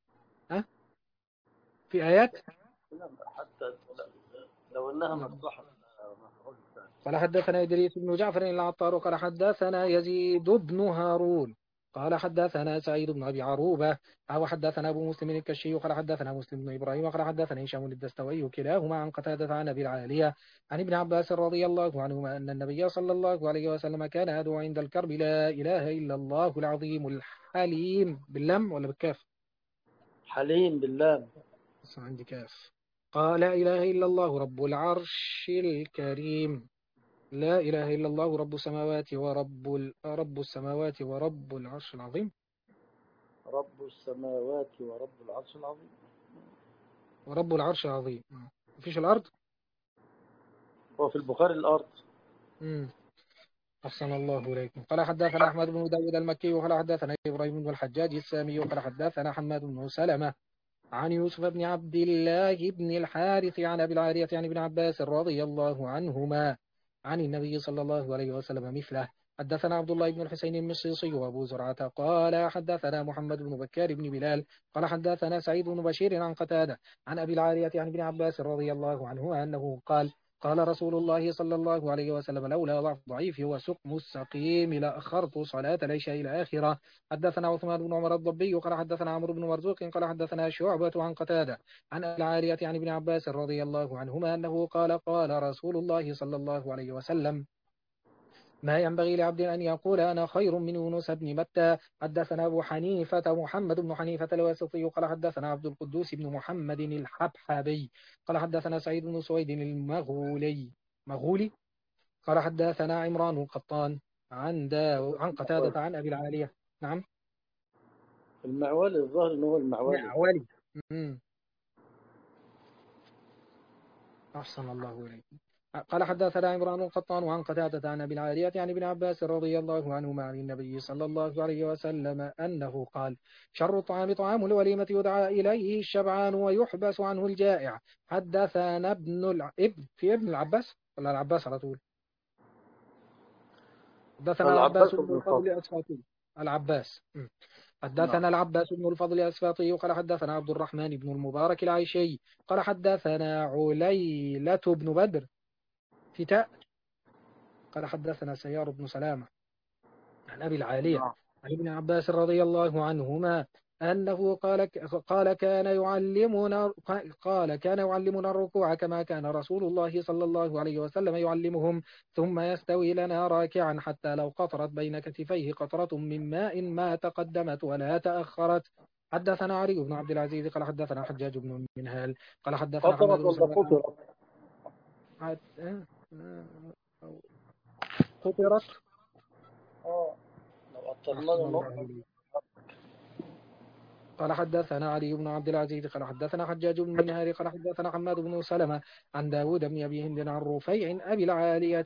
في آيات حتى لو أنها مصلحة مفعول ثاني. قال حدثنا إدريس بن جعفر العطار قال حدثنا يزيد بن هارون قال حدثنا سعيد بن أبي عروبة حدثنا أبو مسلم الكشي قال حدثنا مسلم بن إبراهيم قال حدثنا هشام الدستوائي كلاهما عن قتادة عن أبي العالية عن ابن عباس رضي الله عنهما أن النبي صلى الله عليه وسلم كان يدعو عند الكرب لا إله إلا الله العظيم الحليم باللم ولا بالكاف؟ حليم بالله. بس عندي كاف. قال لا إله إلا الله رب العرش الكريم لا إله إلا الله رب السماوات رب السماوات ورب العرش العظيم. رب السماوات ورب العرش العظيم. ورب العرش العظيم مفيش الأرض. هو في البخاري الأرض. أحسن الله إليكم. قال حدثنا أحمد بن داود المكي وقال حدثنا إبراهيم بن الحجاج السامي وقال حدثنا حماد بن سلمة عن يوسف بن عبد الله بن الحارث عن أبي العالية عن ابن عباس رضي الله عنهما عن النبي صلى الله عليه وسلم مثله. حدثنا عبد الله بن الحسين المصيصي وأبو زرعة قال حدثنا محمد بن بكار بن بلال قال حدثنا سعيد بن بشير عن قتادة عن أبي العالية عن ابن عباس رضي الله عنه أنه قال رسول الله صلى الله عليه وسلم لولا ضعف ضعيف وسقم السقيم لأخرت صلاة العشاء إلى آخرة. حدثنا عثمان بن عمر الضبي قال حدثنا عمرو بن مرزوق قال حدثنا شعبة عن قتادة عن العالية عن ابن عباس رضي الله عنهما أنه قال رسول الله صلى الله عليه وسلم ما ينبغي لعبد أن يقول أنا خير من يونس بن متى. حدثنا أبو حنيفة محمد بن حنيفة الواسطي قال حدثنا عبد القدوس بن محمد الحبحبي قال حدثنا سعيد بن سويد مغولي قال حدثنا عمران القطان عن قتادة عن أبي العالية. نعم المعولي الظاهر إنه هو المعولي. معولي. أحسن الله إليكم. قال حدثنا عمران القطان عن قتادة عن أبي العالية عن ابن عباس رضي الله عنهما عن النبي صلى الله عليه وسلم أنه قال: شر الطعام طعام الوليمة يدعى إليه الشبعان ويحبس عنه الجائع. حدثنا ابن العباس ولا العباس على طول؟ حدثنا العباس العباس بن بن الفضل. الفضل الأسفاطي. العباس. نعم. حدثنا العباس بن الفضل الأسفاطي قال حدثنا عبد الرحمن بن المبارك العيشي قال حدثنا عليلة بن بدر في تاء قال حدثنا سيار بن سلامة عن أبي العالية نعم. عن ابن عباس رضي الله عنهما أنه قال كان يعلمنا الركوع كما كان رسول الله صلى الله عليه وسلم يعلمهم، ثم يستوي لنا راكعا حتى لو قطرت بين كتفيه قطرة من ماء ما تقدمت ولا تأخرت. حدثنا علي بن عبد العزيز قال حدثنا حجاج بن المنهال قال حدثنا حماد قطرت بن ولا سلمة قطرت؟ قطرت. لو قطرنا أحسن الله النقطة. إليك. قال حدثنا علي بن عبد العزيز قال حدثنا حجاج بن منهار قال حدثنا حماد بن سلمة عن داود بن أبي هند عن رفيع أبي العالية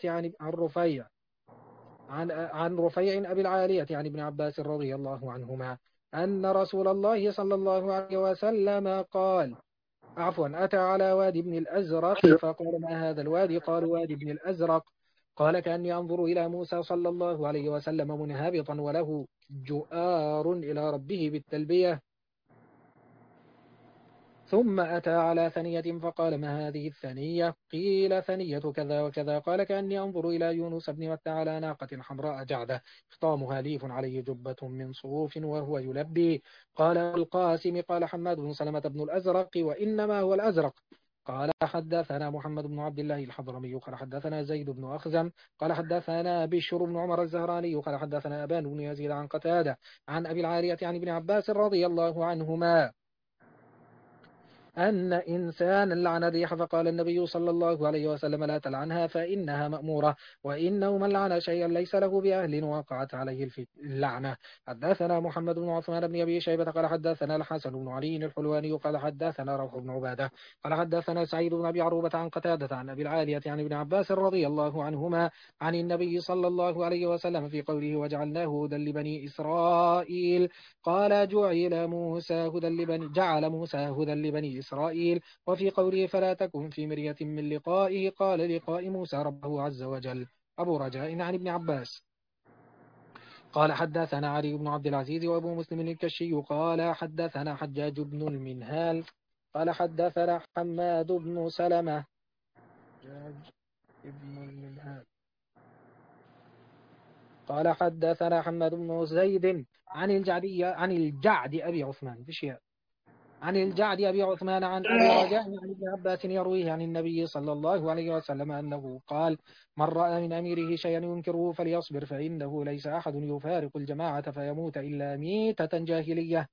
عن رفيع أبي العالية عن ابن عباس رضي الله عنهما أن رسول الله صلى الله عليه وسلم قال أتى على وادي ابن الأزرق فقال: ما هذا الوادي؟ قال: وادي ابن الأزرق. قال: كأني أنظر إلى موسى صلى الله عليه وسلم منهبطا وله جؤار إلى ربه بالتلبية. ثم أتى على ثنية فقال: ما هذه الثنية؟ قيل: ثنية كذا وكذا. قال: كأني أنظر إلى يونس بن متى على ناقة حمراء جعدة خطامها ليف عليه جبة من صوف وهو يلبي. قال القاسم: قال حماد بن سلمة بن الأزرق: وإنما هو الأزرق. قال حدثنا محمد بن عبد الله الحضرمي قال حدثنا زيد بن أخزم قال حدثنا بشر بن عمر الزهراني قال حدثنا أبان بن يزيد عن قتادة عن أبي العالية عن ابن عباس رضي الله عنهما أن إنسانا لعن الريح فقال النبي صلى الله عليه وسلم: لا تلعنها فإنها مأمورة، وإنه من لعن شيئا ليس له بأهل وقعت عليه اللعنة. حدثنا محمد بن عثمان بن أبي شيبة قال حدثنا الحسن بن علي الحلواني قال حدثنا روح بن عبادة قال حدثنا سعيد بن أبي عروبة عن قتادة عن أبي العالية عن ابن عباس رضي الله عنهما عن النبي صلى الله عليه وسلم في قوله: وجعلناه هدى لبني إسرائيل. قال: جعل موسى هدى لبني إسرائيل. وفي قوله: فلا تكن في مرية من لقائه. قال: لقاء موسى ربه عز وجل. أبو رجاء عن ابن عباس قال حدثنا علي بن عبد العزيز وأبو مسلم الكشي قال حدثنا حجاج بن المنهال قال حدثنا حماد بن سلمة حجاج بن المنهال قال حدثنا حماد بن زيد عن الجعد أبي عثمان بشيء عن الجعد أبي عثمان عن أبي رجاء عن ابن عباس يرويه عن النبي صلى الله عليه وسلم أنه قال: من رأى من أميره شيئا ينكره فليصبر، فإنه ليس أحد يفارق الجماعة فيموت إلا ميتة جاهلية.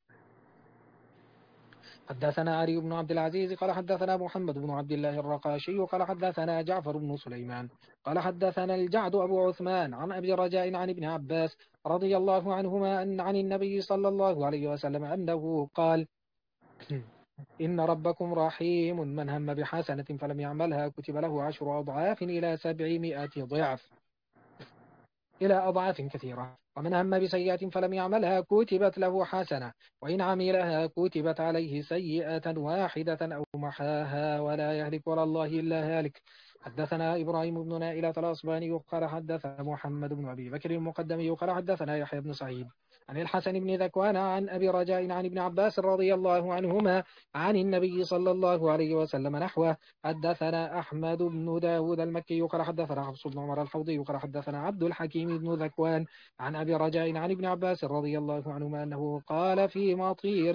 حدثنا علي بن عبد العزيز قال حدثنا محمد بن عبد الله الرقاشي قال حدثنا جعفر بن سليمان قال حدثنا الجعد أبو عثمان عن أبي رجاء عن ابن عباس رضي الله عنهما أن عن النبي صلى الله عليه وسلم أنه قال: إن ربكم رحيم، من هم بحسنة فلم يعملها كتب له 10 أضعاف إلى 700 ضعف إلى أضعاف كثيرة، ومن هم بسيئة فلم يعملها كتبت له حسنة، وإن عملها كتبت عليه سيئة واحدة أو محاها، ولا يهلك ولا الله إلا هالك. حدثنا إبراهيم بن نائلة الأصباني قال حدثنا محمد بن أبي بكر المقدمي قال حدثنا يحيى بن سعيد عن الحسن بن ذكوان عن أبي رجاء عن ابن عباس رضي الله عنهما عن النبي صلى الله عليه وسلم نحوه. حدثنا أحمد بن داود المكي قال حدثنا حفص بن عمر الحوضي قال حدثنا عبد الحكيم بن ذكوان عن أبي رجاء عن ابن عباس رضي الله عنهما أنه قال في مطير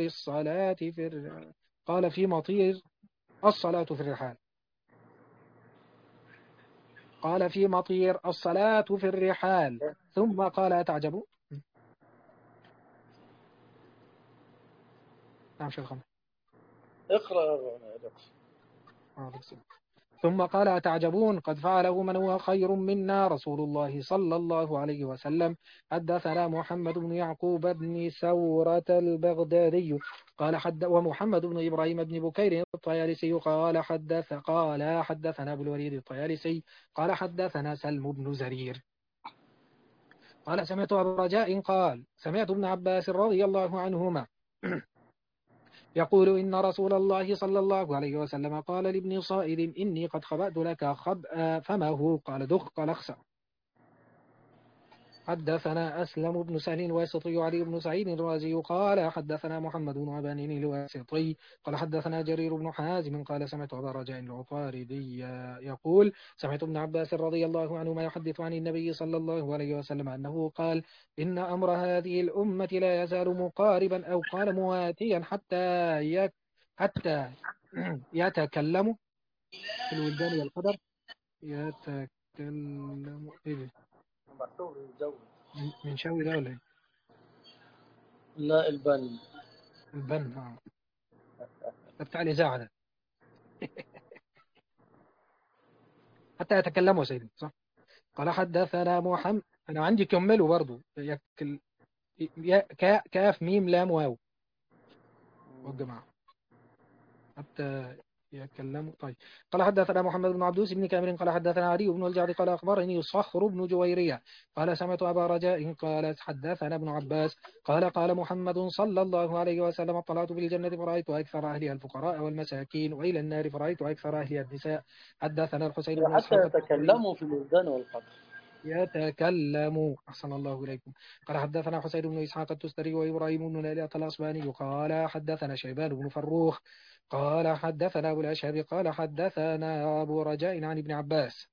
الصلاة في الرحال قال في مطير الصلاة في الرحال ثم قال: أتعجبوا؟ نعم شيخ. اقرأ يا دكتور. ثم قال أتعجبون قد فعله من هو خير منا رسول الله صلى الله عليه وسلم. حدثنا محمد بن يعقوب بن ثورة البغدادي قال ومحمد بن إبراهيم بن بكير الطيالسي قال حدثنا أبو الوليد الطيالسي قال حدثنا سلم بن زرير قال سمعت أبا رجاء قال سمعت ابن عباس رضي الله عنهما يقول إن رسول الله صلى الله عليه وسلم قال لابن صائد إني قد خبأت لك خبأ فما هو قال دخ قال اخسأ. حدثنا أسلم بن سهل الواسطي علي بن سعيد الرازي قال حدثنا محمد بن عبان الواسطي قال حدثنا جرير بن حازم قال سمعت أبا رجاء العطاردي يقول سمعت ابن عباس رضي الله عنهما يحدث عن النبي صلى الله عليه وسلم أنه قال إن أمر هذه الأمة لا يزال مقاربا أو قال مواتيا حتى يتكلم في الولدان والقدر يتكلم من شوي ده ولا إيه؟ لا البن. البن ده بتاع الإذاعة ده. حتى يتكلموا يا سيدي صح. قال حدثنا محمد أنا عندي كملوا برضو كاف ميم لام واو والجماعة حتى يتكلموا. طيب قال حدثنا محمد بن عبدوس بن كامل قال حدثنا علي بن الجعد قال أخبرني صخر بن جويرية قال سمعت أبا رجاء قال حدثنا ابن عباس قال محمد صلى الله عليه وسلم اطلعت في الجنة فرأيت أكثر أهلها الفقراء والمساكين وإلى النار فرأيت أكثر أهلها النساء. حدثنا الحسين بن حتى إسحاق التستري يتكلموا في الوجدان والقدر. يتكلم أحسن الله إليكم. قال حدثنا حسين بن إسحاق التستري وإبراهيم بن ليلى الأصبهاني قال حدثنا شيبان بن فروخ قال حدثنا أبو الأشهب قال حدثنا أبو رجاء عن ابن عباس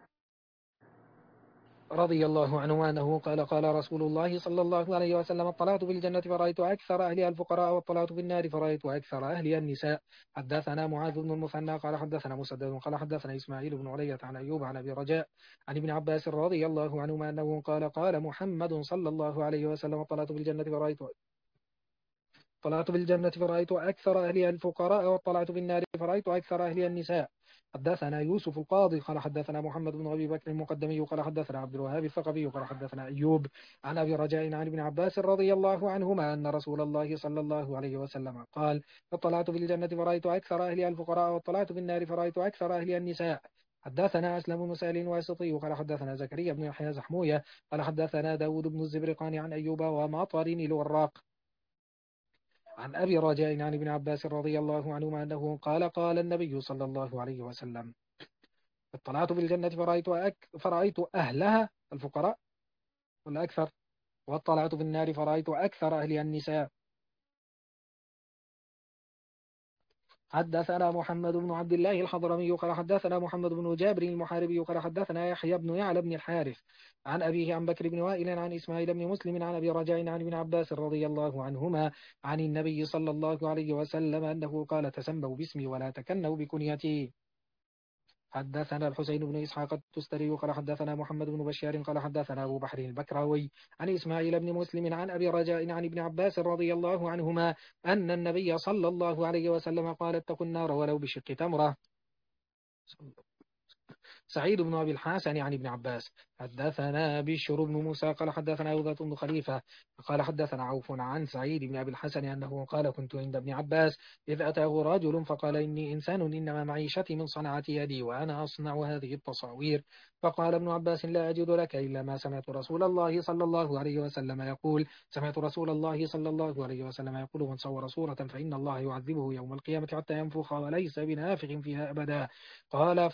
رضي الله عنه أنه قال رسول الله صلى الله عليه وسلم اطلعت في الجنة فرأيت أكثر أهلها الفقراء واطلعت في النار فرأيت أكثر أهلها النساء. حدثنا معاذ بن المثنى قال حدثنا مسدد قال حدثنا إسماعيل بن علية عن أيوب عن أبي رجاء عن ابن عباس رضي الله عنهما أنه قال محمد صلى الله عليه وسلم اطلعت في الجنة فرأيت أكثر أهلها الفقراء واطلعت في النار فرأيت أكثر أهلها النساء. حدثنا يوسف القاضي قال حدثنا محمد بن أبي بكر المقدمي قال حدثنا عبد الوهاب الثقفي قال حدثنا أيوب عن أبي رجاء عن ابن عباس رضي الله عنهما أن رسول الله صلى الله عليه وسلم قال اطلعت في الجنة فرأيت أكثر أهلها الفقراء واطلعت في النار فرأيت أكثر أهلها النساء. حدثنا أسلم بن سهل واسطي قال حدثنا زكريا بن يحيى زحموية قال حدثنا داود بن الزبرقاني عن أيوب ومطر الوراق عن أبي رجاء عن ابن عباس رضي الله عنهما أنه قال النبي صلى الله عليه وسلم اطلعت بالجنة فرأيت أهلها الفقراء ولا أكثر واطلعت في النار فرأيت أكثر أهلها النساء. حدثنا محمد بن عبد الله الحضرمي قال حدثنا محمد بن جابر المحاربي قال حدثنا يحيى بن يعلى بن الحارث عن أبيه عن بكر بن وائل عن إسماعيل بن مسلم عن أبي رجاء عن ابن عباس رضي الله عنهما عن النبي صلى الله عليه وسلم أنه قال تسموا باسمي ولا تكنوا بكنيتي. حدثنا الحسين بن إسحاق التستري قال حدثنا محمد بن بشار قال حدثنا أبو بحر البكراوي عن إسماعيل بن مسلم عن أبي رجاء عن ابن عباس رضي الله عنهما أن النبي صلى الله عليه وسلم قال اتقوا النار ولو بشق تمرة. سعيد بن أبي الحسن عن ابن عباس. حدثنا بشر بن موسى قال حدثنا أوذة بن خليفة قال حدثنا عوف عن سعيد بن أبي الحسن أنه قال كنت عند ابن عباس إذ أتاه رجل فقال إني إنسان إنما معيشتي من صنعة يدي وأنا أصنع هذه التصاوير. فقال ابن عباس لا أجد لك إلا ما سمعت رسول الله صلى الله عليه وسلم يقول سمعت رسول الله صلى الله عليه وسلم يقول من صور صورة فإن الله يعذبه يوم القيامة حتى ينفخ وليس بنافخ فيها أبدا. قال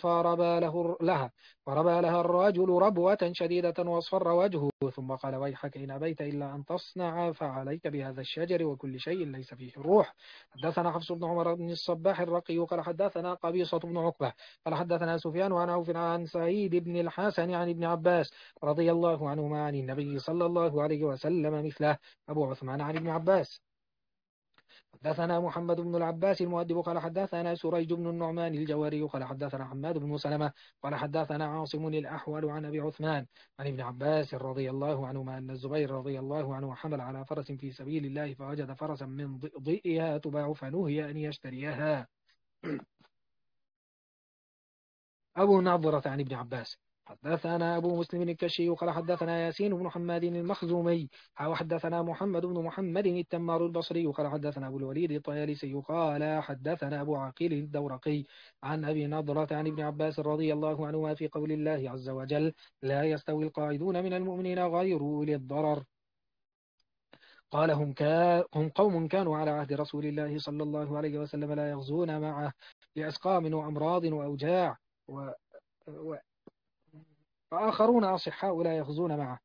فربى لها الرجل ربوة شديدة واصفر وجهه ثم قال ويحك إن أبيت إلا أن تصنع فعليك بهذا الشجر وكل شيء ليس فيه روح. حدثنا حفص بن عمر بن الصباح الرقي قال حدثنا قبيصة بن عقبة قال حدثنا سفيان عن عوف عن سعيد بن الحسن عن ابن عباس رضي الله عنهما عن النبي صلى الله عليه وسلم مثله. أبو عثمان عن ابن عباس. حدثنا محمد بن العباس المؤدب قال حدثنا سريج بن النعمان الجواري قال حدثنا حماد بن سلمة قال حدثنا عاصم الأحول عن أبي عثمان عن ابن عباس رضي الله عنهما أن الزبير رضي الله عنه حمل على فرس في سبيل الله فوجد فرسا من ضئها تباع فنهي أن يشتريها. أبو نضرة عن ابن عباس. حدثنا أبو مسلم الكشي قال حدثنا ياسين بن حماد المخزومي وحدثنا محمد بن محمد التمار البصري قال حدثنا أبو الوليد الطيالسي قال حدثنا أبو عقيل الدورقي عن أبي نضرة عن ابن عباس رضي الله عنهما في قول الله عز وجل لا يستوي القاعدون من المؤمنين غير أولي الضرر. قال هم قوم كانوا على عهد رسول الله صلى الله عليه وسلم لا يغزون معه لأسقام وأمراض وأوجاع و... وآخرون أصحاء لا يغزون معه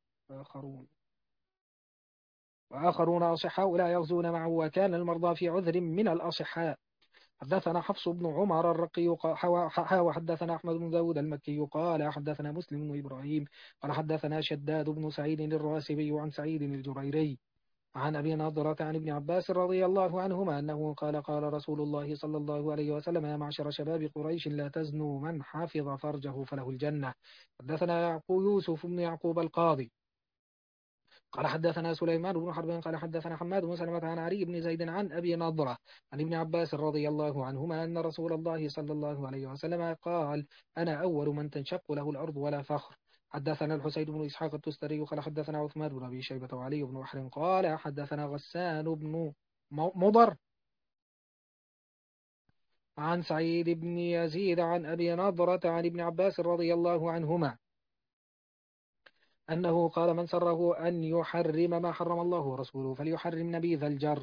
وآخرون أصحاء لا يغزون معه وكان المرضى في عذر من الأصحاء. حدثنا حفص بن عمر الرقي وحدثنا أحمد بن داود المكي قال حدثنا مسلم بن إبراهيم قال حدثنا شداد بن سعيد الراسبي عن سعيد الجريري عن أبي نضرة عن ابن عباس رضي الله عنهما أنه قال قال رسول الله صلى الله عليه وسلم يا معشر شباب قريش لا تزنوا من حافظ فرجه فله الجنة. حدثنا يعقوب يوسف بن يعقوب القاضي قال حدثنا سليمان بن حرب قال حدثنا حماد بن سلمة عن علي بن زيد عن أبي نضرة عن ابن عباس رضي الله عنهما أن رسول الله صلى الله عليه وسلم قال أنا أول من تنشق له الأرض ولا فخر. حدثنا الحسين بن إسحاق التستري قال حدثنا عثمان بن أبي شيبة وعلي بن وحر قال حدثنا غسان بن مضر عن سعيد بن يزيد عن أبي نضرة عن ابن عباس رضي الله عنهما أنه قال من سره أن يحرم ما حرم الله ورسوله فليحرم نبيذ الجر.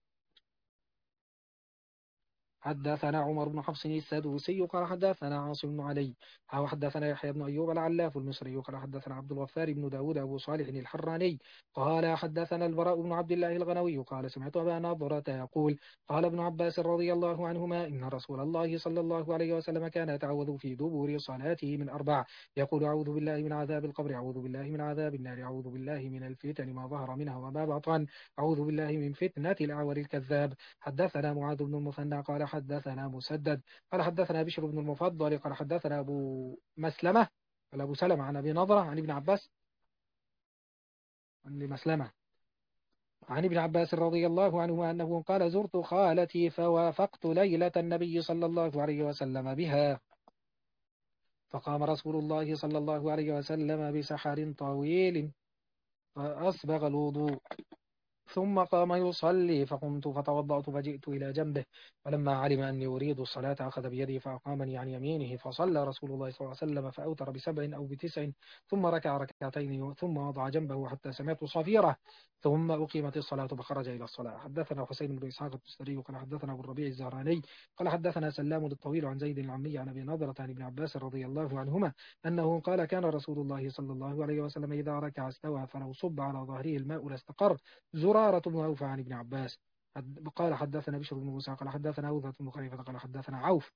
حدثنا عمر بن حفص السدوسي قال حدثنا عاصم بن علي حدثنا يحيى بن أيوب العلاف المصري قال حدثنا عبد الغفار بن داود أبو صالح الحراني قال حدثنا البراء بن عبد الله الغنوي قال سمعت أبا نضرة يقول قال ابن عباس رضي الله عنهما إن رسول الله صلى الله عليه وسلم كان يتعوذ في دبر صلاته من أربع يقول أعوذ بالله من عذاب القبر أعوذ بالله من عذاب النار أعوذ بالله من الفتن ما ظهر منها وما بطن أعوذ بالله من فتنة الأعور الكذاب. حدثنا معاذ بن المثنى قال حدثنا مسدد قال حدثنا بشر بن المفضل قال حدثنا أبو مسلمة قال أبو سلمة عن أبي نضرة عن ابن عباس عن مسلمة عن ابن عباس رضي الله عنه أنه قال زرت خالتي فوافقت ليلة النبي صلى الله عليه وسلم بها فقام رسول الله صلى الله عليه وسلم بسحر طويل فأسبغ الوضوء ثم قام يصلي فقمت فتوضأت فجئت إلى جنبه فلما علم أني أريد الصلاة أخذ بيدي فأقامني عن يمينه فصلى رسول الله صلى الله عليه وسلم فأوتر ب7 أو ب9 ثم ركع ركعتين ثم وضع جنبه حتى سمعت صفيرة ثم أقيمت الصلاة فخرج إلى الصلاة. حدثنا حسين بن إسحاق التستري قال حدثنا أبو الربيع الزهراني قال حدثنا سلام الطويل عن زيد العمي عن أبي نضرة عن ابن عباس رضي الله عنهما أنه قال كان رسول الله صلى الله عليه وسلم إذا ركع استوى فلو صب على ظهره الماء لاستقر. زرارة بن عوف عن ابن عباس قال حدثنا بشر بن موسى قال حدثنا أوذة بن خليفة قال حدثنا عوف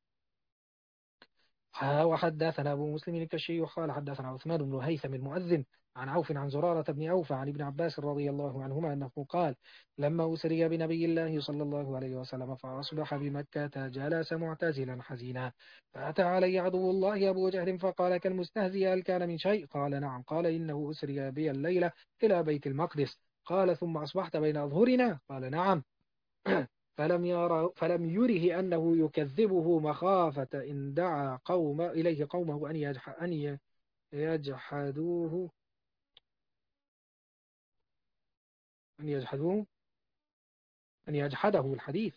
وحدثنا أبو مسلم الكشي قال حدثنا عثمان بن هيثم المؤذن عن عوف عن زرارة بن عوف عن ابن عباس رضي الله عنهما أنه قال لما أسري بنبي الله صلى الله عليه وسلم فأصبح بمكة جلس معتزلا حزينا فأتى علي عدو الله أبو جهل فقال كالمستهزئ هل كان من شيء؟ قال نعم. قال إنه أسري بي الليلة إلى بيت المقدس. قال ثم أصبحت بين أظهرنا؟ قال نعم. فلم يره أنه يكذبه مخافة إن دعا إليه قومه أن يجحدوه أن يجحدوه أن يجحده الحديث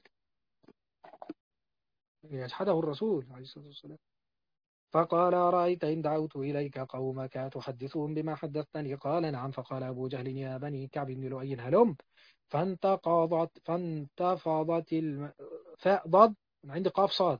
أن يجحده الرسول عليه الصلاة والسلام. فقال أرأيت إن دعوت إليك قومك تحدثهم بما حدثتني؟ قال نعم. فقال أبو جهل يا بني كعب بن لؤي هلم فانتفضت فاء ضاد عندي قاف صاد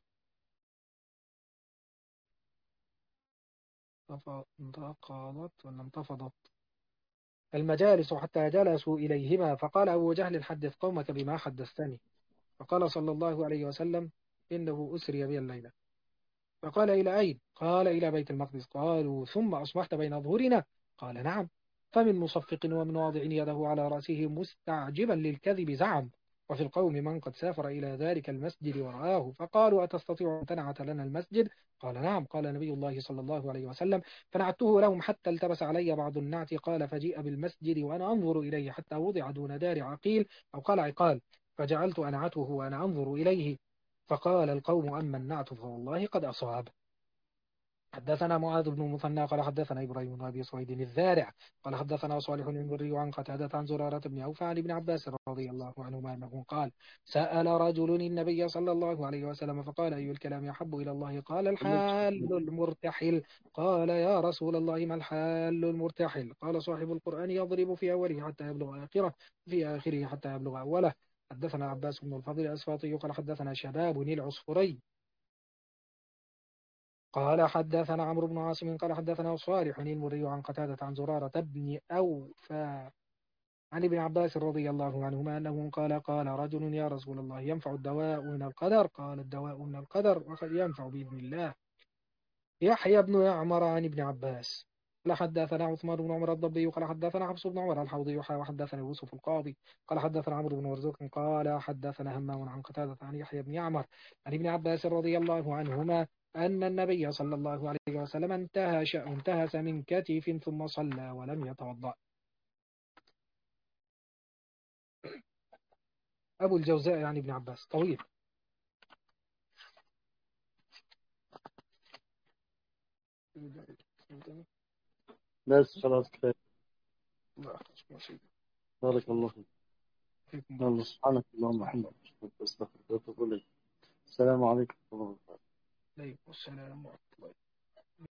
انتقضت ولا انتفضت المجالس حتى جلسوا إليهما. فقال أبو جهل حدث قومك بما حدثتني. فقال صلى الله عليه وسلم إنه أسري بي الليلة. فقال إلى أين؟ قال إلى بيت المقدس. قالوا ثم أصبحت بين أظهرنا؟ قال نعم. فمن مصفق ومن واضع يده على رأسه مستعجبا للكذب زعم. وفي القوم من قد سافر إلى ذلك المسجد ورآه فقالوا أتستطيع أن تنعت لنا المسجد؟ قال نعم. قال نبي الله صلى الله عليه وسلم فنعته لهم حتى التبس علي بعض النعت. قال فجيء بالمسجد وأنا أنظر إليه حتى وضع دون دار عقيل أو قال عقال فجعلت أنعته وأنا أنظر إليه. فقال القوم أما النعت فوالله قد أصاب. حدثنا معاذ بن المثنى قال حدثنا إبراهيم بن أبي سويد الذارع قال حدثنا صالح المنذري عن قتادة عن زرارة بن أوفى عن ابن عباس رضي الله عنهما أنه قال سأل رجل النبي صلى الله عليه وسلم فقال أي الكلام أحب إلى الله قال الحال المرتحل قال يا رسول الله ما الحال المرتحل قال صاحب القرآن يضرب في أوله حتى يبلغ آخره في آخره حتى يبلغ أوله. حدثنا عباس بن الفضل الأسفاطي قال حدثنا شباب العصفري قال حدثنا عمرو بن عاصم قال حدثنا صالح المري عن قتادة عن زرارة بن أوفى عن ابن عباس رضي الله عنهما أنه قال قال رجل يا رسول الله ينفع الدواء من القدر قال الدواء من القدر وقد ينفع بإذن الله. يحيى بن يعمر عن ابن عباس قال حدثنا عثمان بن عمر الضبي قال حدثنا حفص بن عمر الحوضي وحدثنا يوسف القاضي قال حدثنا عمرو بن مرزوق قال حدثنا همام عن قتادة عن يحيى بن يعمر عن ابن عباس رضي الله عنهما أن النبي صلى الله عليه وسلم انتهس من كتف ثم صلى ولم يتوضأ. أبو الجوزاء يعني ابن عباس طويل. بس خلاص كفاية. لا، بارك الله فيك. فيكم. يلا سبحانك اللهم وبحمدك أستغفرك وأتوب إليك. السلام عليكم ورحمة الله وبركاته. عليكم السلام ورحمة الله.